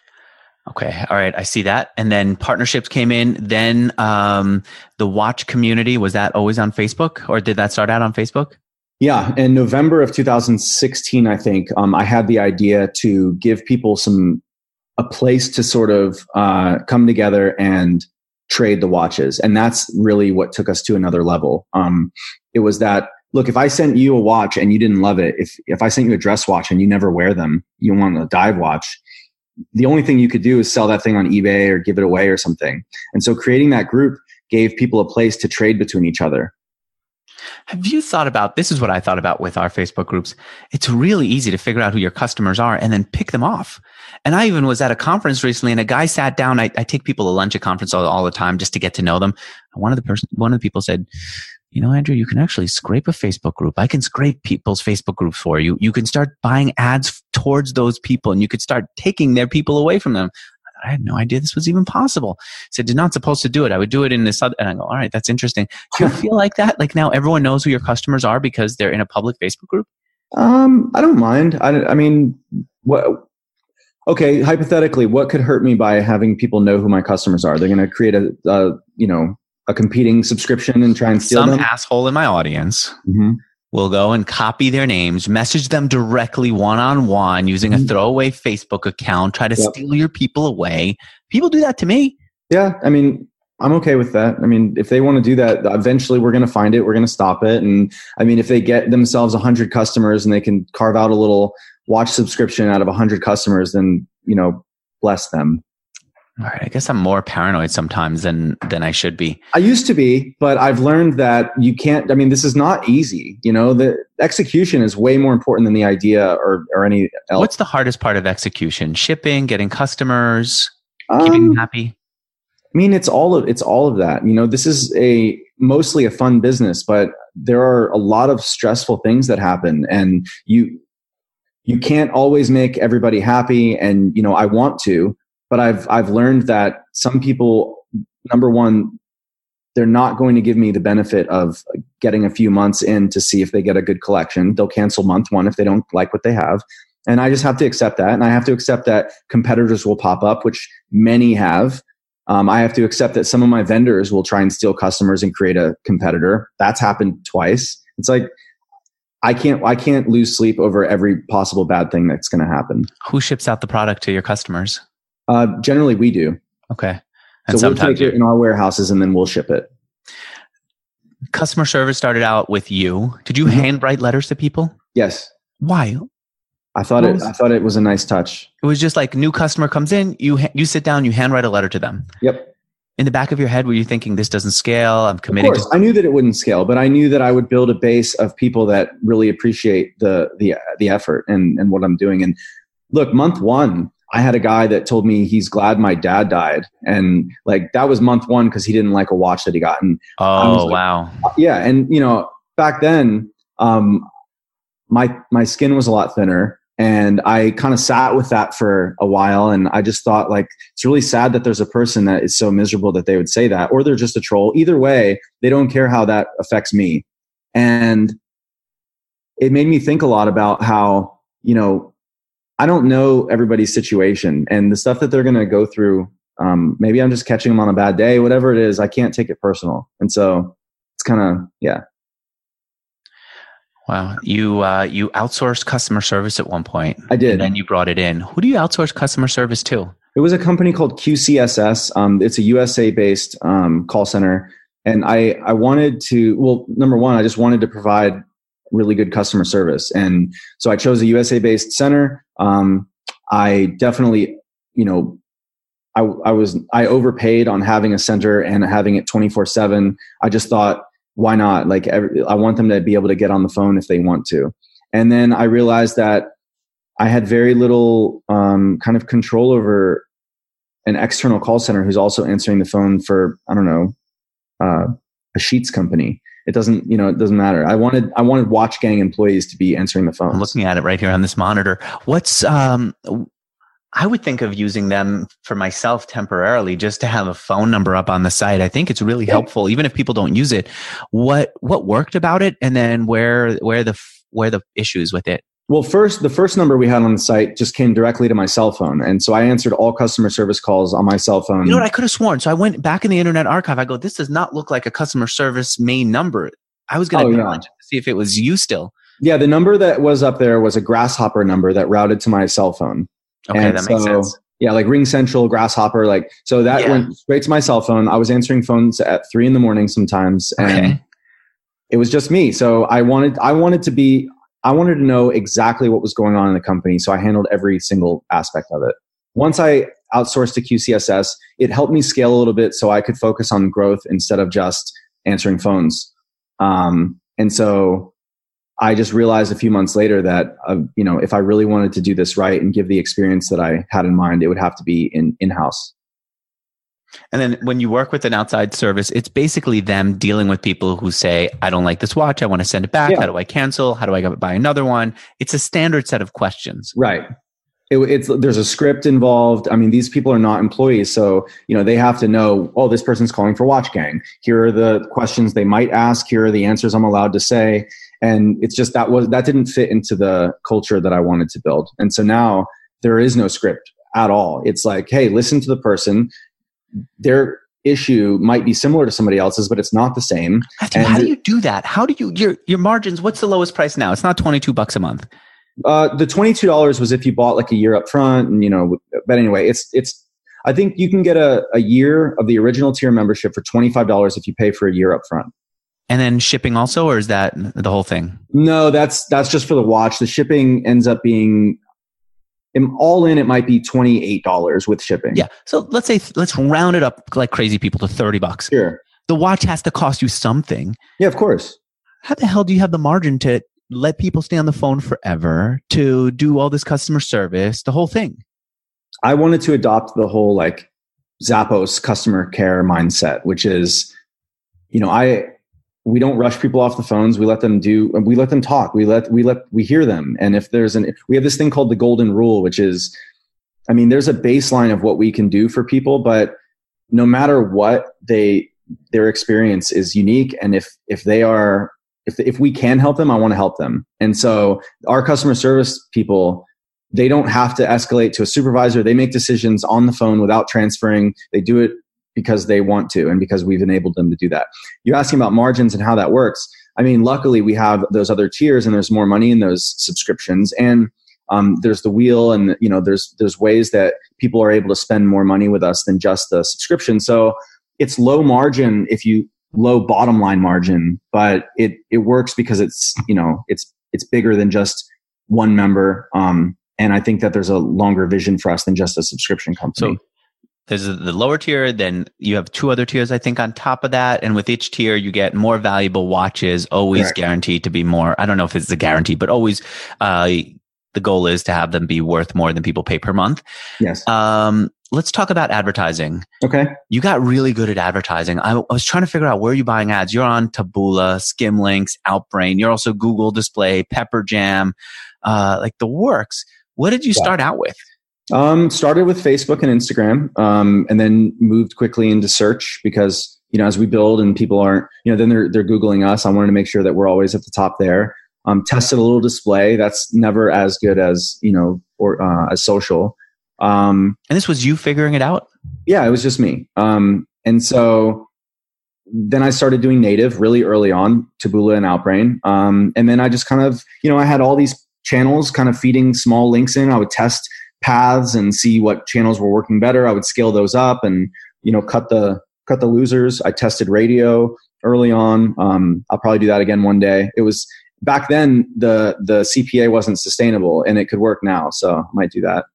Okay. All right. I see that. And then partnerships came in. Then the watch community, was that always on Facebook, or did that start out on Facebook?
Yeah. In November of 2016, I think, I had the idea to give people a place to sort of come together and trade the watches. And that's really what took us to another level. It was that, look, if I sent you a watch and you didn't love it, if I sent you a dress watch and you never wear them, you want a dive watch, the only thing you could do is sell that thing on eBay or give it away or something. And so creating that group gave people a place to trade between each other.
Have you thought about, this is what I thought about with our Facebook groups. It's really easy to figure out who your customers are and then pick them off. And I even was at a conference recently, and a guy sat down. I take people to lunch at conference all the time just to get to know them. And one of the people said, Andrew, you can actually scrape a Facebook group. I can scrape people's Facebook groups for you. You can start buying ads towards those people, and you could start taking their people away from them. I had no idea this was even possible. He said, you're not supposed to do it. I would do it in this other. And I go, all right, that's interesting. Do you feel like that? Like now everyone knows who your customers are because they're in a public Facebook group? I don't mind. I mean, what? Okay, hypothetically, what could hurt me by having people know who my customers are? They're going to create a competing subscription and try and steal them? Some asshole in my audience will go and copy their names, message them directly one-on-one using a throwaway Facebook account, try to steal your people away. People do that to me. Yeah, I mean,
I'm okay with that. I mean, if they want to do that, eventually we're going to find it. We're going to stop it. And I mean, if they get themselves 100 customers and they can carve out a little watch subscription out of 100 customers, then, bless them.
All right. I guess I'm more paranoid sometimes than I should be.
I used to be, but I've learned that you can't, this is not easy. The execution is way more important than the idea or any else.
What's the hardest part of execution? Shipping, getting customers, keeping them happy?
It's all of that. This is mostly a fun business, but there are a lot of stressful things that happen, and you can't always make everybody happy. And, I want to, but I've learned that some people, number one, they're not going to give me the benefit of getting a few months in to see if they get a good collection. They'll cancel month one if they don't like what they have. And I just have to accept that. And I have to accept that competitors will pop up, which many have. I have to accept that some of my vendors will try and steal customers and create a competitor. That's happened twice. It's like, I can't lose sleep over every possible bad thing that's going to happen.
Who ships out the product to your customers?
Generally we do.
Okay. And
so we'll take it in our warehouses and then we'll ship it.
Customer service started out with you. Did you handwrite letters to people?
Yes.
Why?
I thought it was a nice touch.
It was just like new customer comes in, you sit down, you handwrite a letter to them.
Yep.
In the back of your head, were you thinking this doesn't scale? I'm committing.
Of course, I knew that it wouldn't scale, but I knew that I would build a base of people that really appreciate the effort and what I'm doing. And look, month one, I had a guy that told me he's glad my dad died, and like that was month one because he didn't like a watch that he got. And
wow,
yeah, and back then, my skin was a lot thinner. And I kind of sat with that for a while, and I just thought, like, it's really sad that there's a person that is so miserable that they would say that, or they're just a troll. Either way, they don't care how that affects me. And it made me think a lot about how, I don't know everybody's situation and the stuff that they're going to go through. Maybe I'm just catching them on a bad day, whatever it is. I can't take it personal. And so it's kind of, yeah.
Wow. You outsourced customer service at one point.
I did.
And then you brought it in. Who do you outsource customer service to?
It was a company called QCSS. It's a USA-based call center. And I wanted to, number one, I just wanted to provide really good customer service. And so I chose a USA-based center. I definitely, I overpaid on having a center and having it 24/7. I just thought, why not? Like, I want them to be able to get on the phone if they want to. And then I realized that I had very little kind of control over an external call center who's also answering the phone for, I don't know, a sheets company. It doesn't matter. I wanted Watch Gang employees to be answering the phone.
I'm looking at it right here on this monitor. I would think of using them for myself temporarily, just to have a phone number up on the site. I think it's really helpful, even if people don't use it. What worked about it, and then where the issues with it?
Well, the first number we had on the site just came directly to my cell phone, and so I answered all customer service calls on my cell phone.
You know what? I could have sworn. So I went back in the Internet Archive. I go, this does not look like a customer service main number. I was going to challenge it to see if it was you still.
Yeah, the number that was up there was a Grasshopper number that routed to my cell phone.
Okay, and that makes sense.
Yeah, like Ring Central, Grasshopper, so that went straight to my cell phone. I was answering phones at 3 a.m. sometimes, and it was just me. So I wanted to know exactly what was going on in the company. So I handled every single aspect of it. Once I outsourced to QCSS, it helped me scale a little bit so I could focus on growth instead of just answering phones. And so I just realized a few months later that, if I really wanted to do this right and give the experience that I had in mind, it would have to be in-house.
And then when you work with an outside service, it's basically them dealing with people who say, I don't like this watch. I want to send it back. Yeah. How do I cancel? How do I go buy another one? It's a standard set of questions.
Right. There's a script involved. I mean, these people are not employees. So, they have to know, this person's calling for Watch Gang. Here are the questions they might ask. Here are the answers I'm allowed to say. And it's just that didn't fit into the culture that I wanted to build. And so now there is no script at all. It's like, hey, listen to the person. Their issue might be similar to somebody else's, but it's not the same.
How do you do that? How do you, your margins, what's the lowest price now? It's not $22 a month. The
$22 was if you bought like a year up front, and but anyway, I think you can get a year of the original tier membership for $25 if you pay for a year up front.
And then shipping also, or is that the whole thing?
No, that's just for the watch. The shipping ends up being all in. It might be $28 with shipping.
Yeah. So let's round it up like crazy people to $30.
Sure.
The watch has to cost you something.
Yeah, of course.
How the hell do you have the margin to let people stay on the phone forever, to do all this customer service, the whole thing?
I wanted to adopt the whole like Zappos customer care mindset, which is, we don't rush people off the phones. We let them talk. We hear them. And if we have this thing called the golden rule, which is, there's a baseline of what we can do for people, but no matter what, their experience is unique. And if we can help them, I want to help them. And so our customer service people, they don't have to escalate to a supervisor. They make decisions on the phone without transferring. They do it because they want to, and because we've enabled them to do that. You're asking about margins and how that works. Luckily we have those other tiers, and there's more money in those subscriptions. And there's the wheel, and there's ways that people are able to spend more money with us than just the subscription. So it's low margin, low bottom line margin, but it works because it's bigger than just one member. And I think that there's a longer vision for us than just a subscription company.
So there's the lower tier, then you have two other tiers, I think, on top of that. And with each tier, you get more valuable watches, always Correct. Guaranteed to be more. I don't know if it's a guarantee, but always the goal is to have them be worth more than people pay per month.
Yes.
Let's talk about advertising.
Okay.
You got really good at advertising. I was trying to figure out where you're buying ads. You're on Taboola, Skimlinks, Outbrain. You're also Google Display, Pepper Jam, like the works. What did you start out with?
Started with Facebook and Instagram, and then moved quickly into search because, as we build and people aren't, then they're Googling us. I wanted to make sure that we're always at the top there. Tested a little display. That's never as good as, or as social.
And this was you figuring it out?
Yeah, it was just me. And so then I started doing native really early on, Taboola and Outbrain. And then I just kind of, I had all these channels kind of feeding small links in. I would test paths and see what channels were working better. I would scale those up and, cut the losers. I tested radio early on. I'll probably do that again one day. It was back then the CPA wasn't sustainable, and it could work now. So I might do that.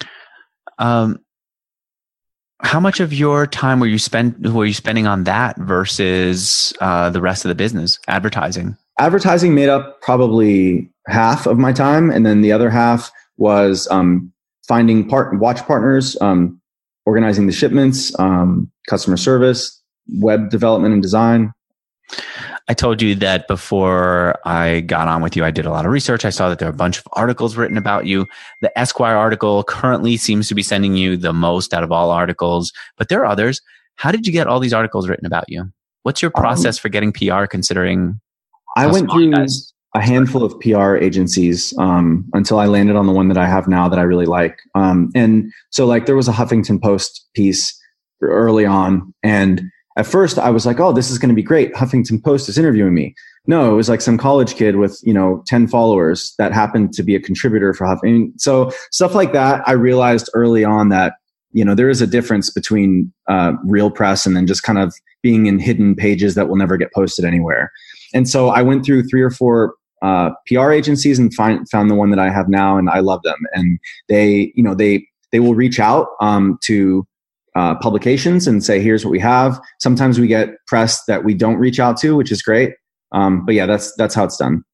How much of your time were you spending on that versus the rest of the business, advertising?
Advertising made up probably half of my time, and then the other half was finding watch partners, organizing the shipments, customer service, web development and design.
I told you that before I got on with you, I did a lot of research. I saw that there are a bunch of articles written about you. The Esquire article currently seems to be sending you the most out of all articles, but there are others. How did you get all these articles written about you? What's your process for getting PR, considering
I went through a handful of PR agencies until I landed on the one that I have now that I really like. And so there was a Huffington Post piece early on, and at first I was like, oh, this is going to be great. Huffington Post is interviewing me. No, it was like some college kid with, 10 followers that happened to be a contributor for Huffington. So stuff like that, I realized early on that, there is a difference between real press and then just kind of being in hidden pages that will never get posted anywhere. And so I went through 3 or 4 PR agencies and found the one that I have now, and I love them. And they will reach out to publications and say, here's what we have. Sometimes we get press that we don't reach out to, which is great. But yeah, that's how it's done.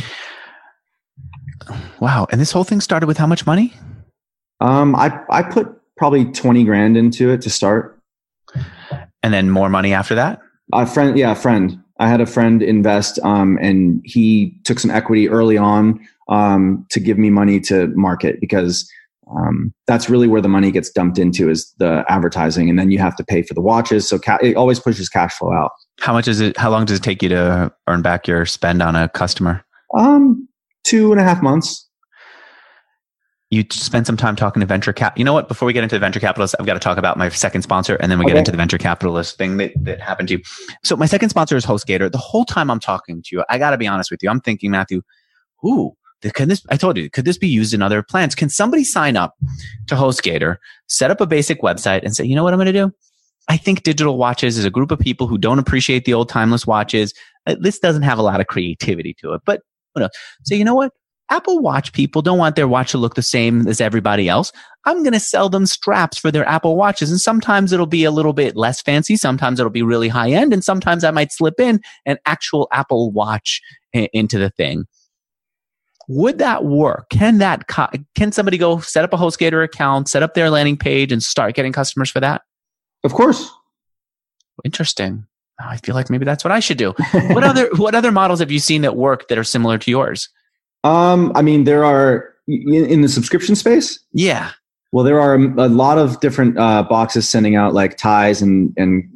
Wow. And this whole thing started with how much money?
I put probably 20 grand into it to start.
And then more money after that?
A friend. I had a friend invest, and he took some equity early on, to give me money to market, because that's really where the money gets dumped into, is the advertising. And then you have to pay for the watches. So it always pushes cash flow out. How long does it take you to earn back your spend on a customer? 2.5 months. You spent some time talking to venture cap. You know what? Before we get into the venture capitalists, I've got to talk about my second sponsor, and then we get into the venture capitalist thing that happened to you. So my second sponsor is HostGator. The whole time I'm talking to you, I got to be honest with you. I'm thinking, Matthew,
I told you, could this be used in other plans? Can somebody sign up to HostGator, set up a basic website and say, you know what I'm going to do? I think digital watches is a group of people who don't appreciate the old timeless watches. This doesn't have a lot of creativity to it, but so you know what? Apple Watch people don't want their watch to look the same as everybody else. I'm going to sell them straps for their Apple Watches. And sometimes it'll be a little bit less fancy. Sometimes it'll be really high end. And sometimes I might slip in an actual Apple Watch into the thing. Would that work? Can somebody go set up a HostGator account, set up their landing page and start getting customers for that?
Of course.
Interesting. I feel like maybe that's what I should do. What other models have you seen that work that are similar to yours?
I mean, there are in the subscription space.
Yeah.
Well, there are a lot of different boxes sending out like ties and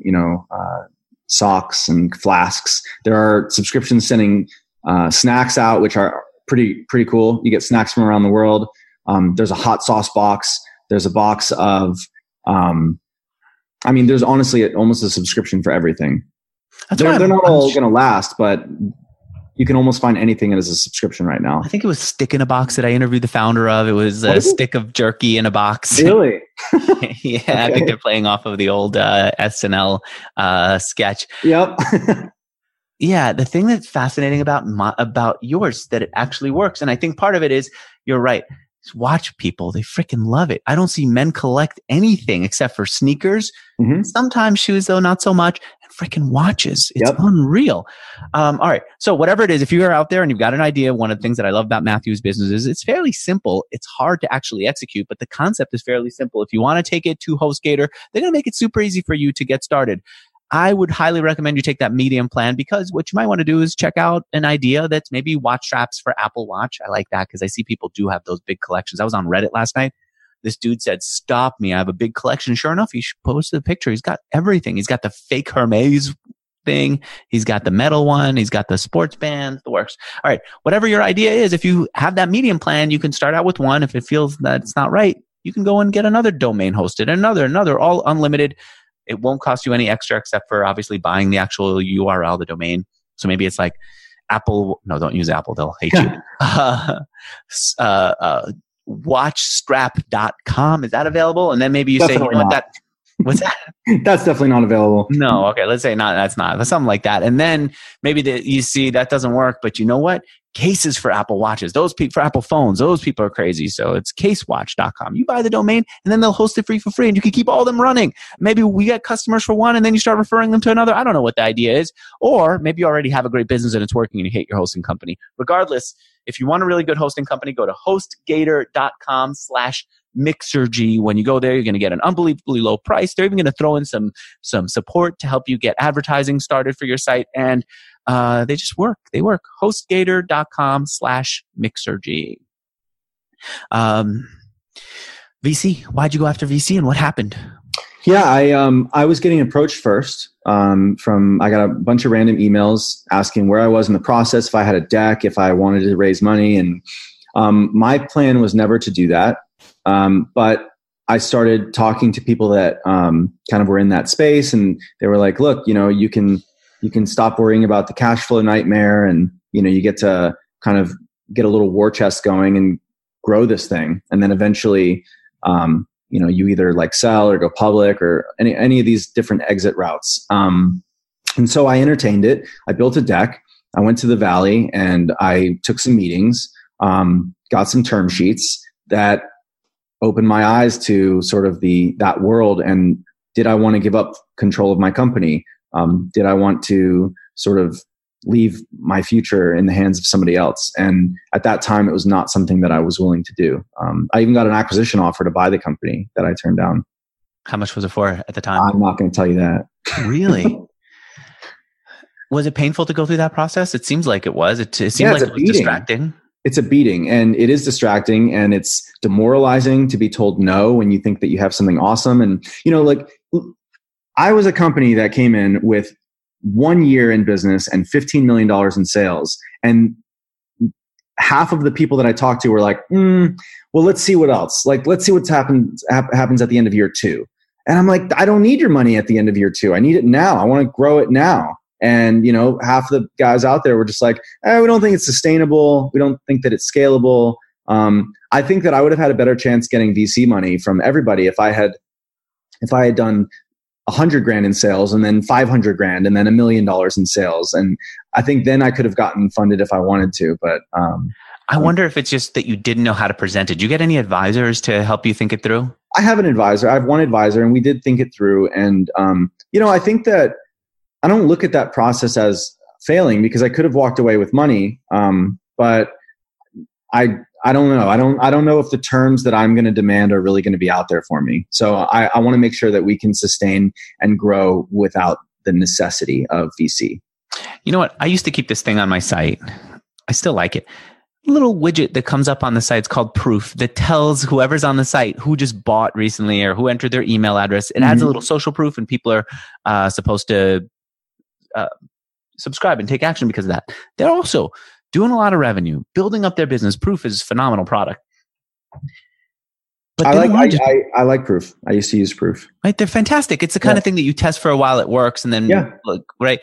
socks and flasks. There are subscriptions sending snacks out, which are pretty cool. You get snacks from around the world. There's a hot sauce box. There's a box of, there's honestly almost a subscription for everything. They're not all going to last, but you can almost find anything as a subscription right now.
I think it was Stick in a Box that I interviewed the founder of. It was a stick of jerky in a box.
Really?
Yeah, okay. I think they're playing off of the old SNL sketch.
Yep.
Yeah, the thing that's fascinating about yours that it actually works, and I think part of it is you're right. Watch people, they freaking love it. I don't see men collect anything except for sneakers. Mm-hmm. Sometimes shoes, though, not so much. And freaking watches. It's unreal. All right. So whatever it is, if you're out there and you've got an idea, one of the things that I love about Matthew's business is it's fairly simple. It's hard to actually execute, but the concept is fairly simple. If you want to take it to HostGator, they're going to make it super easy for you to get started. I would highly recommend you take that medium plan because what you might want to do is check out an idea that's maybe watch straps for Apple Watch. I like that because I see people do have those big collections. I was on Reddit last night. This dude said, stop me. I have a big collection. Sure enough, he posted a picture. He's got everything. He's got the fake Hermes thing. He's got the metal one. He's got the sports band, the works. All right. Whatever your idea is, if you have that medium plan, you can start out with one. If it feels that it's not right, you can go and get another domain hosted, another, all unlimited. It won't cost you any extra except for obviously buying the actual URL, the domain. So maybe it's like Apple. No, don't use Apple. They'll hate you. Watchstrap.com. Is that available? And then maybe you say, you know what, what's that?
That's definitely not available.
No. Okay. Let's say not. That's not. Something like that. And then maybe you see that doesn't work, but you know what? Cases for Apple Watches. Those people for Apple phones. Those people are crazy. So it's casewatch.com. You buy the domain and then they'll host it for you for free and you can keep all of them running. Maybe we get customers for one and then you start referring them to another. I don't know what the idea is. Or maybe you already have a great business and it's working and you hate your hosting company. Regardless, if you want a really good hosting company, go to hostgator.com/Mixergy. When you go there, you're going to get an unbelievably low price. They're even going to throw in some support to help you get advertising started for your site. And they just work. They work. Hostgator.com/Mixergy. VC. Why'd you go after VC and what happened?
Yeah, I was getting approached first I got a bunch of random emails asking where I was in the process, if I had a deck, if I wanted to raise money. And my plan was never to do that. But I started talking to people that kind of were in that space and they were like, look, you can stop worrying about the cash flow nightmare and, you get to kind of get a little war chest going and grow this thing. And then eventually, you either like sell or go public or any of these different exit routes. And so I entertained it. I built a deck. I went to the Valley and I took some meetings, got some term sheets that opened my eyes to sort of that world. And did I want to give up control of my company? Did I want to sort of leave my future in the hands of somebody else? And at that time, it was not something that I was willing to do. I even got an acquisition offer to buy the company that I turned down.
How much was it for at the time?
I'm not going to tell you that.
Really? Was it painful to go through that process? It seems like it was. It seemed like it was distracting.
It's a beating and it is distracting and it's demoralizing to be told no when you think that you have something awesome. And, I was a company that came in with 1 year in business and $15 million in sales. And half of the people that I talked to were like, well, let's see what else. Like, let's see what happens at the end of year 2. And I'm like, I don't need your money at the end of year 2. I need it now. I want to grow it now. And, half the guys out there were just like, we don't think it's sustainable. We don't think that it's scalable. I think that I would have had a better chance getting VC money from everybody if I had done $100,000 in sales and then $500,000 and then $1 million in sales. And I think then I could have gotten funded if I wanted to. But
I wonder if it's just that you didn't know how to present it. Did you get any advisors to help you think it through?
I have an advisor. I have one advisor, and we did think it through. And I think that I don't look at that process as failing because I could have walked away with money. But I don't know. I don't know if the terms that I'm going to demand are really going to be out there for me. So I want to make sure that we can sustain and grow without the necessity of VC.
You know what? I used to keep this thing on my site. I still like it. A little widget that comes up on the site. It's called Proof that tells whoever's on the site who just bought recently or who entered their email address. It adds a little social proof, and people are supposed to subscribe and take action because of that. They're also doing a lot of revenue, building up their business. Proof is a phenomenal product. But
I like Proof. I used to use Proof.
Right, they're fantastic. It's the kind of thing that you test for a while, it works, and then look, right.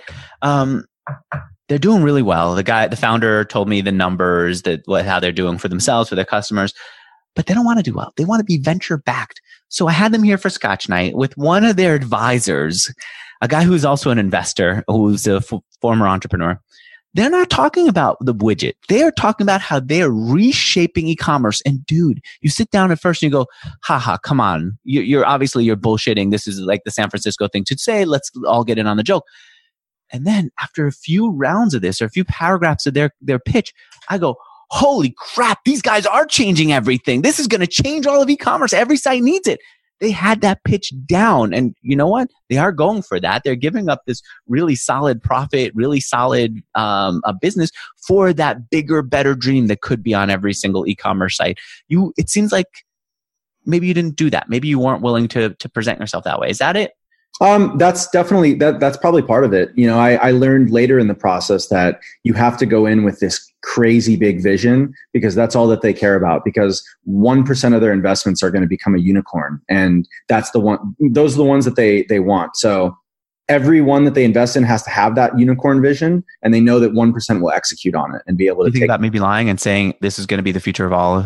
They're doing really well. The founder told me the numbers how they're doing for themselves, for their customers, but they don't want to do well. They want to be venture backed. So I had them here for Scotch Night with one of their advisors, a guy who's also an investor, who's a former entrepreneur. They're not talking about the widget. They are talking about how they are reshaping e-commerce. And dude, you sit down at first and you go, haha, come on. You're bullshitting. This is like the San Francisco thing to say. Let's all get in on the joke. And then after a few rounds of this or a few paragraphs of their pitch, I go, holy crap, these guys are changing everything. This is going to change all of e-commerce. Every site needs it. They had that pitch down. And you know what? They are going for that. They're giving up this really solid profit, really solid a business for that bigger, better dream that could be on every single e-commerce site. It seems like maybe you didn't do that. Maybe you weren't willing to present yourself that way. Is that it?
That's definitely, that's probably part of it. I learned later in the process that you have to go in with this crazy big vision because that's all that they care about, because 1% of their investments are going to become a unicorn. And those are the ones that they want. So every one that they invest in has to have that unicorn vision, and they know that 1% will execute on it and be able to
think about maybe lying and saying this is going to be the future of all,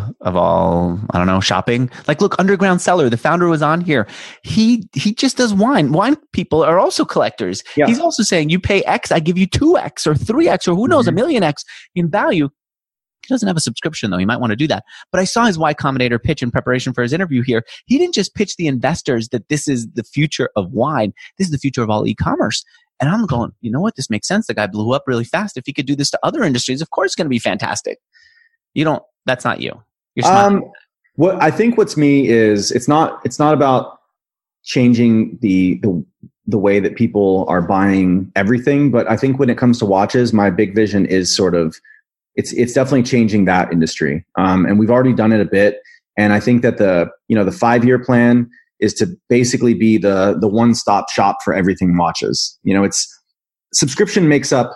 I don't know, shopping. Like, look, Underground Cellar, the founder was on here. He just does wine. Wine people are also collectors. Yeah. He's also saying you pay X, I give you 2X or 3X or who knows, 1,000,000 X in value. He doesn't have a subscription though. He might want to do that. But I saw his Y Combinator pitch in preparation for his interview here. He didn't just pitch the investors that this is the future of wine. This is the future of all e-commerce. And I'm going, you know what? This makes sense. The guy blew up really fast. If he could do this to other industries, of course it's going to be fantastic. That's not you. You're smart.
What I think what's me is it's not about changing the way that people are buying everything. But I think when it comes to watches, my big vision is sort of, it's definitely changing that industry. And we've already done it a bit. And I think that the 5-year plan is to basically be the one-stop shop for everything watches. Subscription makes up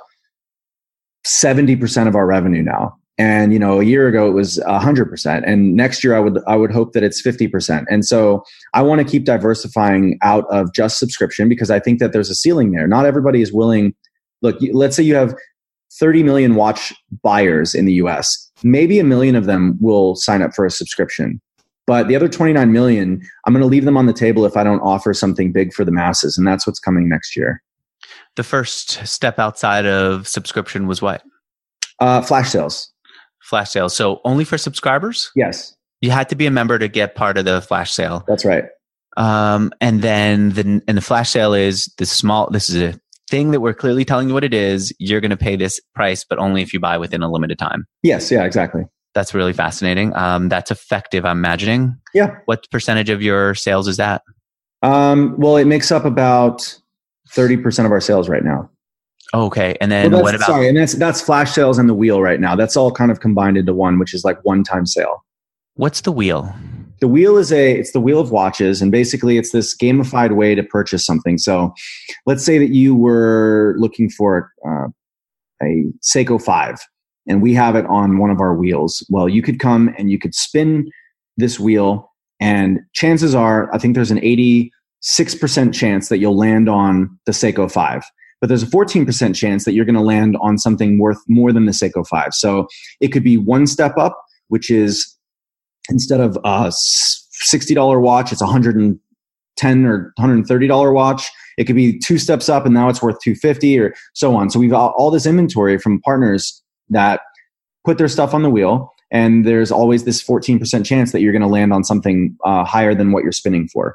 70% of our revenue now. And, a year ago it was 100%. And next year I would hope that it's 50%. And so I want to keep diversifying out of just subscription because I think that there's a ceiling there. Not everybody is willing. Look, let's say you have 30 million watch buyers in the US. Maybe 1 million of them will sign up for a subscription. But the other 29 million, I'm going to leave them on the table if I don't offer something big for the masses. And that's what's coming next year.
The first step outside of subscription was what?
Flash sales.
Flash sales. So only for subscribers?
Yes.
You had to be a member to get part of the flash sale.
That's right.
And then the flash sale is this is a thing that we're clearly telling you what it is. You're going to pay this price, but only if you buy within a limited time.
Yes. Yeah, exactly.
That's really fascinating. That's effective, I'm imagining.
Yeah.
What percentage of your sales is that?
Well, it makes up about 30% of our sales right now.
Okay. And then what about?
Sorry. And that's flash sales and the wheel right now. That's all kind of combined into one, which is like one-time sale.
What's the wheel?
The wheel it's the wheel of watches. And basically it's this gamified way to purchase something. So let's say that you were looking for a Seiko 5 and we have it on one of our wheels. Well, you could come and you could spin this wheel and chances are, I think there's an 86% chance that you'll land on the Seiko 5. but there's a 14% chance that you're going to land on something worth more than the Seiko 5. So it could be one step up, which is instead of a $60 watch, it's $110 or $130 watch. It could be two steps up and now it's worth $250 or so on. So we've got all this inventory from partners that put their stuff on the wheel, and there's always this 14% chance that you're going to land on something higher than what you're spinning for.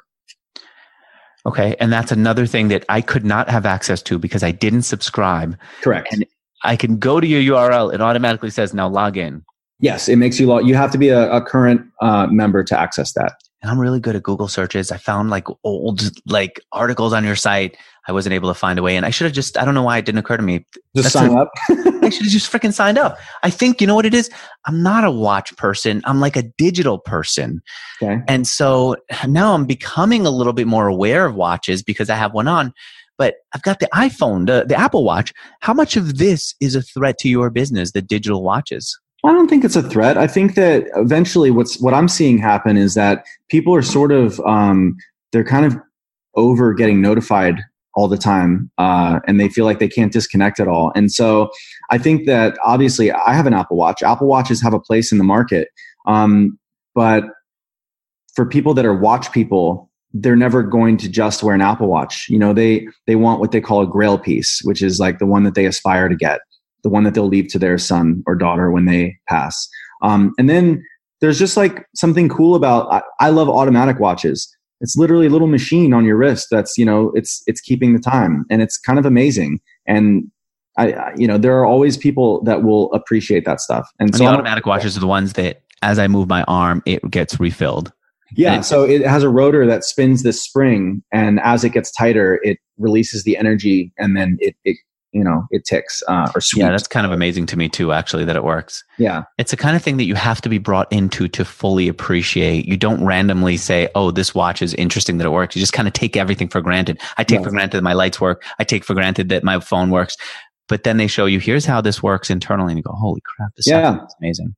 Okay. And that's another thing that I could not have access to because I didn't subscribe.
Correct.
And I can go to your URL. It automatically says now log in.
Yes. It makes you you have to be a current member to access that.
And I'm really good at Google searches. I found like old like articles on your site. I wasn't able to find a way. And I should have just, I don't know why it didn't occur to me.
Just sign up.
I should have just freaking signed up. I think, you know what it is? I'm not a watch person. I'm like a digital person.
Okay.
And so now I'm becoming a little bit more aware of watches because I have one on. But I've got the iPhone, the Apple Watch. How much of this is a threat to your business, the digital watches?
I don't think it's a threat. I think that eventually what I'm seeing happen is that people are sort of, they're kind of over getting notified all the time, and they feel like they can't disconnect at all. And so I think that obviously I have an Apple Watch. Apple Watches have a place in the market. But for people that are watch people, they're never going to just wear an Apple Watch. You know, they want what they call a grail piece, which is like the one that they aspire to get, the one that they'll leave to their son or daughter when they pass. And then there's just like something cool about, I love automatic watches. It's literally a little machine on your wrist that's, you know, it's keeping the time, and it's kind of amazing. And there are always people that will appreciate that stuff. And so
the automatic watches are the ones that as I move my arm, it gets refilled.
Yeah. So it has a rotor that spins this spring, and as it gets tighter, it releases the energy, and then it ticks or sweeps.
Yeah, that's kind of amazing to me too, actually, that it works.
Yeah.
It's the kind of thing that you have to be brought into to fully appreciate. You don't randomly say, oh, this watch is interesting that it works. You just kind of take everything for granted. I take for granted that my lights work. I take for granted that my phone works. But then they show you, here's how this works internally. And you go, holy crap, this is amazing.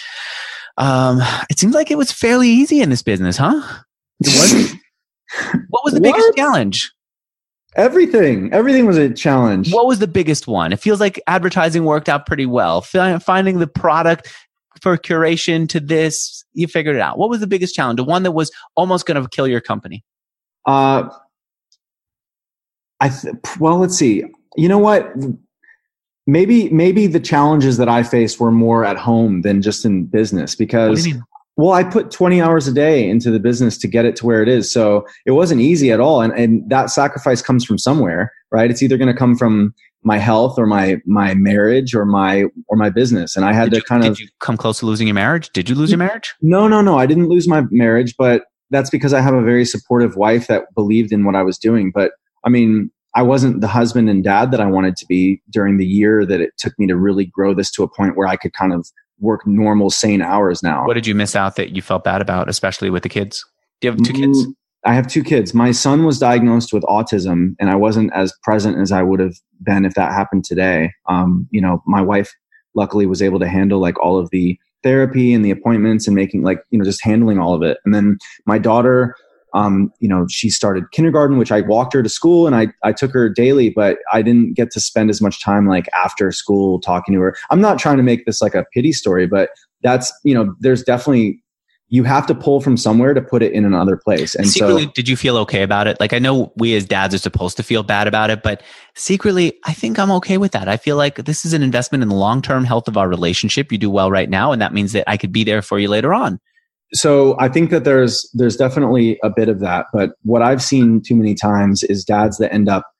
It seems like it was fairly easy in this business, huh? It wasn't. What was the biggest challenge?
Everything was a challenge.
What was the biggest one? It feels like advertising worked out pretty well. Finding the product for curation to this, you figured it out. What was the biggest challenge? The one that was almost going to kill your company?
Well, let's see. You know what? Maybe the challenges that I faced were more at home than just in business, because
what do you mean?
Well, I put 20 hours a day into the business to get it to where it is. So it wasn't easy at all. And that sacrifice comes from somewhere, right? It's either going to come from my health or my marriage or my business. And I had Did you come close to losing your marriage? Did you lose your marriage? No. I didn't lose my marriage, but that's because I have a very supportive wife that believed in what I was doing. But I mean, I wasn't the husband and dad that I wanted to be during the year that it took me to really grow this to a point where I could kind of work normal, sane hours now.
What did you miss out that you felt bad about, especially with the kids? Do you have 2 kids?
I have 2 kids. My son was diagnosed with autism, and I wasn't as present as I would have been if that happened today. My wife luckily was able to handle like all of the therapy and the appointments and making just handling all of it. And then my daughter, she started kindergarten, which I walked her to school and I took her daily, but I didn't get to spend as much time like after school talking to her. I'm not trying to make this like a pity story, but that's, there's definitely, you have to pull from somewhere to put it in another place. And secretly,
did you feel okay about it? Like, I know we as dads are supposed to feel bad about it, but secretly, I think I'm okay with that. I feel like this is an investment in the long-term health of our relationship. You do well right now, and that means that I could be there for you later on.
So I think that there's definitely a bit of that, but what I've seen too many times is dads that end up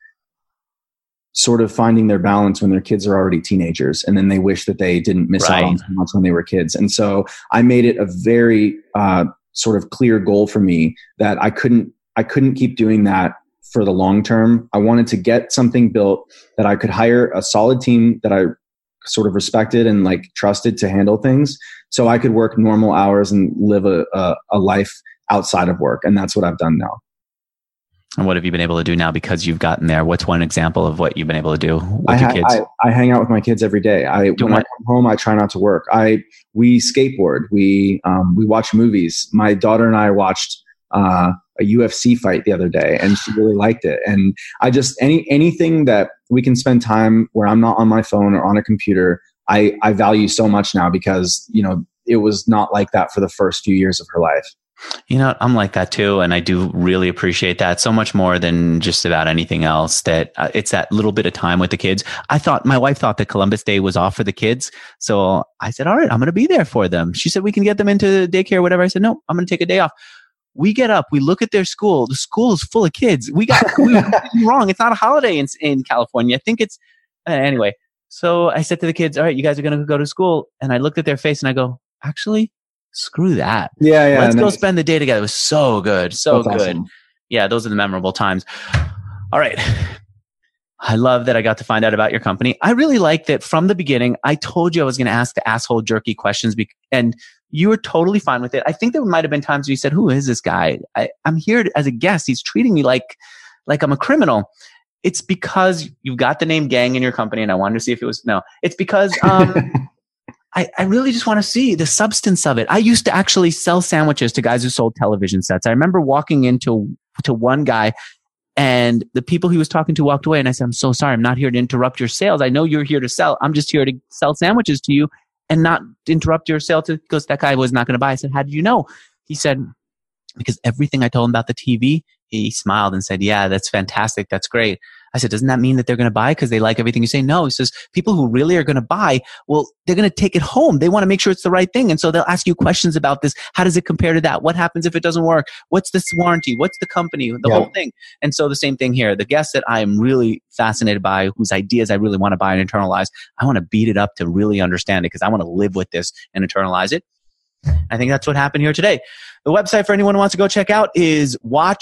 sort of finding their balance when their kids are already teenagers, and then they wish that they didn't miss out on so much when they were kids. And so I made it a very sort of clear goal for me that I couldn't keep doing that for the long term. I wanted to get something built that I could hire a solid team that I sort of respected and like trusted to handle things, so I could work normal hours and live a life outside of work. And that's what I've done now.
And what have you been able to do now because you've gotten there? What's one example of what you've been able to do with your kids?
I hang out with my kids every day. When I come home, I try not to work. We skateboard. We watch movies. My daughter and I watched a UFC fight the other day, and she really liked it. And I just anything that we can spend time where I'm not on my phone or on a computer, I value so much now, because it was not like that for the first few years of her life.
I'm like that too. And I do really appreciate that so much more than just about anything else, that it's that little bit of time with the kids. My wife thought that Columbus Day was off for the kids. So I said, all right, I'm going to be there for them. She said, we can get them into daycare, whatever. I said, no, I'm going to take a day off. We get up, we look at their school. The school is full of kids. We wrong. It's not a holiday in California. I think it's anyway. So I said to the kids, all right, you guys are going to go to school. And I looked at their face and I go, actually, screw that.
Yeah.
Let's go spend the day together. It was so good. So
That's
good.
awesome.
Yeah, those are the memorable times. All right. I love that I got to find out about your company. I really like that from the beginning, I told you I was going to ask the asshole jerky questions, and you were totally fine with it. I think there might have been times where you said, who is this guy? I'm here as a guest. He's treating me like I'm a criminal. It's because you've got the name Gang in your company, and I wanted to see if it was, no. It's because I really just want to see the substance of it. I used to actually sell sandwiches to guys who sold television sets. I remember walking into one guy, and the people he was talking to walked away, and I said, I'm so sorry. I'm not here to interrupt your sales. I know you're here to sell. I'm just here to sell sandwiches to you and not interrupt your sale because that guy was not going to buy. I said, how did you know? He said, because everything I told him about the TV, he smiled and said, yeah, that's fantastic. That's great. I said, doesn't that mean that they're going to buy because they like everything you say? No. He says, people who really are going to buy, well, they're going to take it home. They want to make sure it's the right thing. And so they'll ask you questions about this. How does it compare to that? What happens if it doesn't work? What's this warranty? What's the company? The whole thing. And so the same thing here. The guests that I am really fascinated by, whose ideas I really want to buy and internalize, I want to beat it up to really understand it because I want to live with this and internalize it. I think that's what happened here today. The website for anyone who wants to go check out is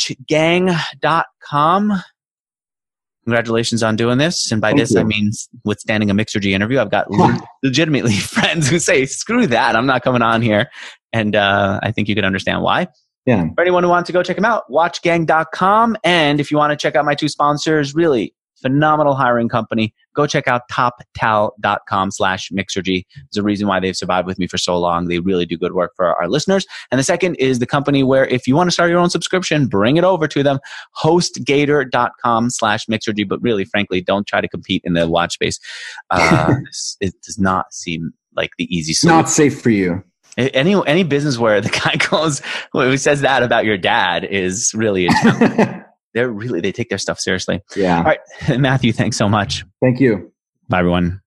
watchgang.com. Congratulations on doing this. And by this, I mean withstanding a Mixergy interview. I've got legitimately friends who say, screw that, I'm not coming on here. And I think you can understand why.
Yeah.
For anyone who wants to go check them out, watchgang.com. And if you want to check out my two sponsors, really phenomenal hiring company, go check out toptal.com/Mixergy. There's a reason why they've survived with me for so long. They really do good work for our listeners. And the second is the company where if you want to start your own subscription, bring it over to them, hostgator.com/Mixergy. But really, frankly, don't try to compete in the watch space. It does not seem like the easy solution.
Not safe for you.
Any business where the guy goes, who says that about your dad is really a challenge. They take their stuff seriously.
Yeah.
All right. Matthew, thanks so much.
Thank you.
Bye, everyone.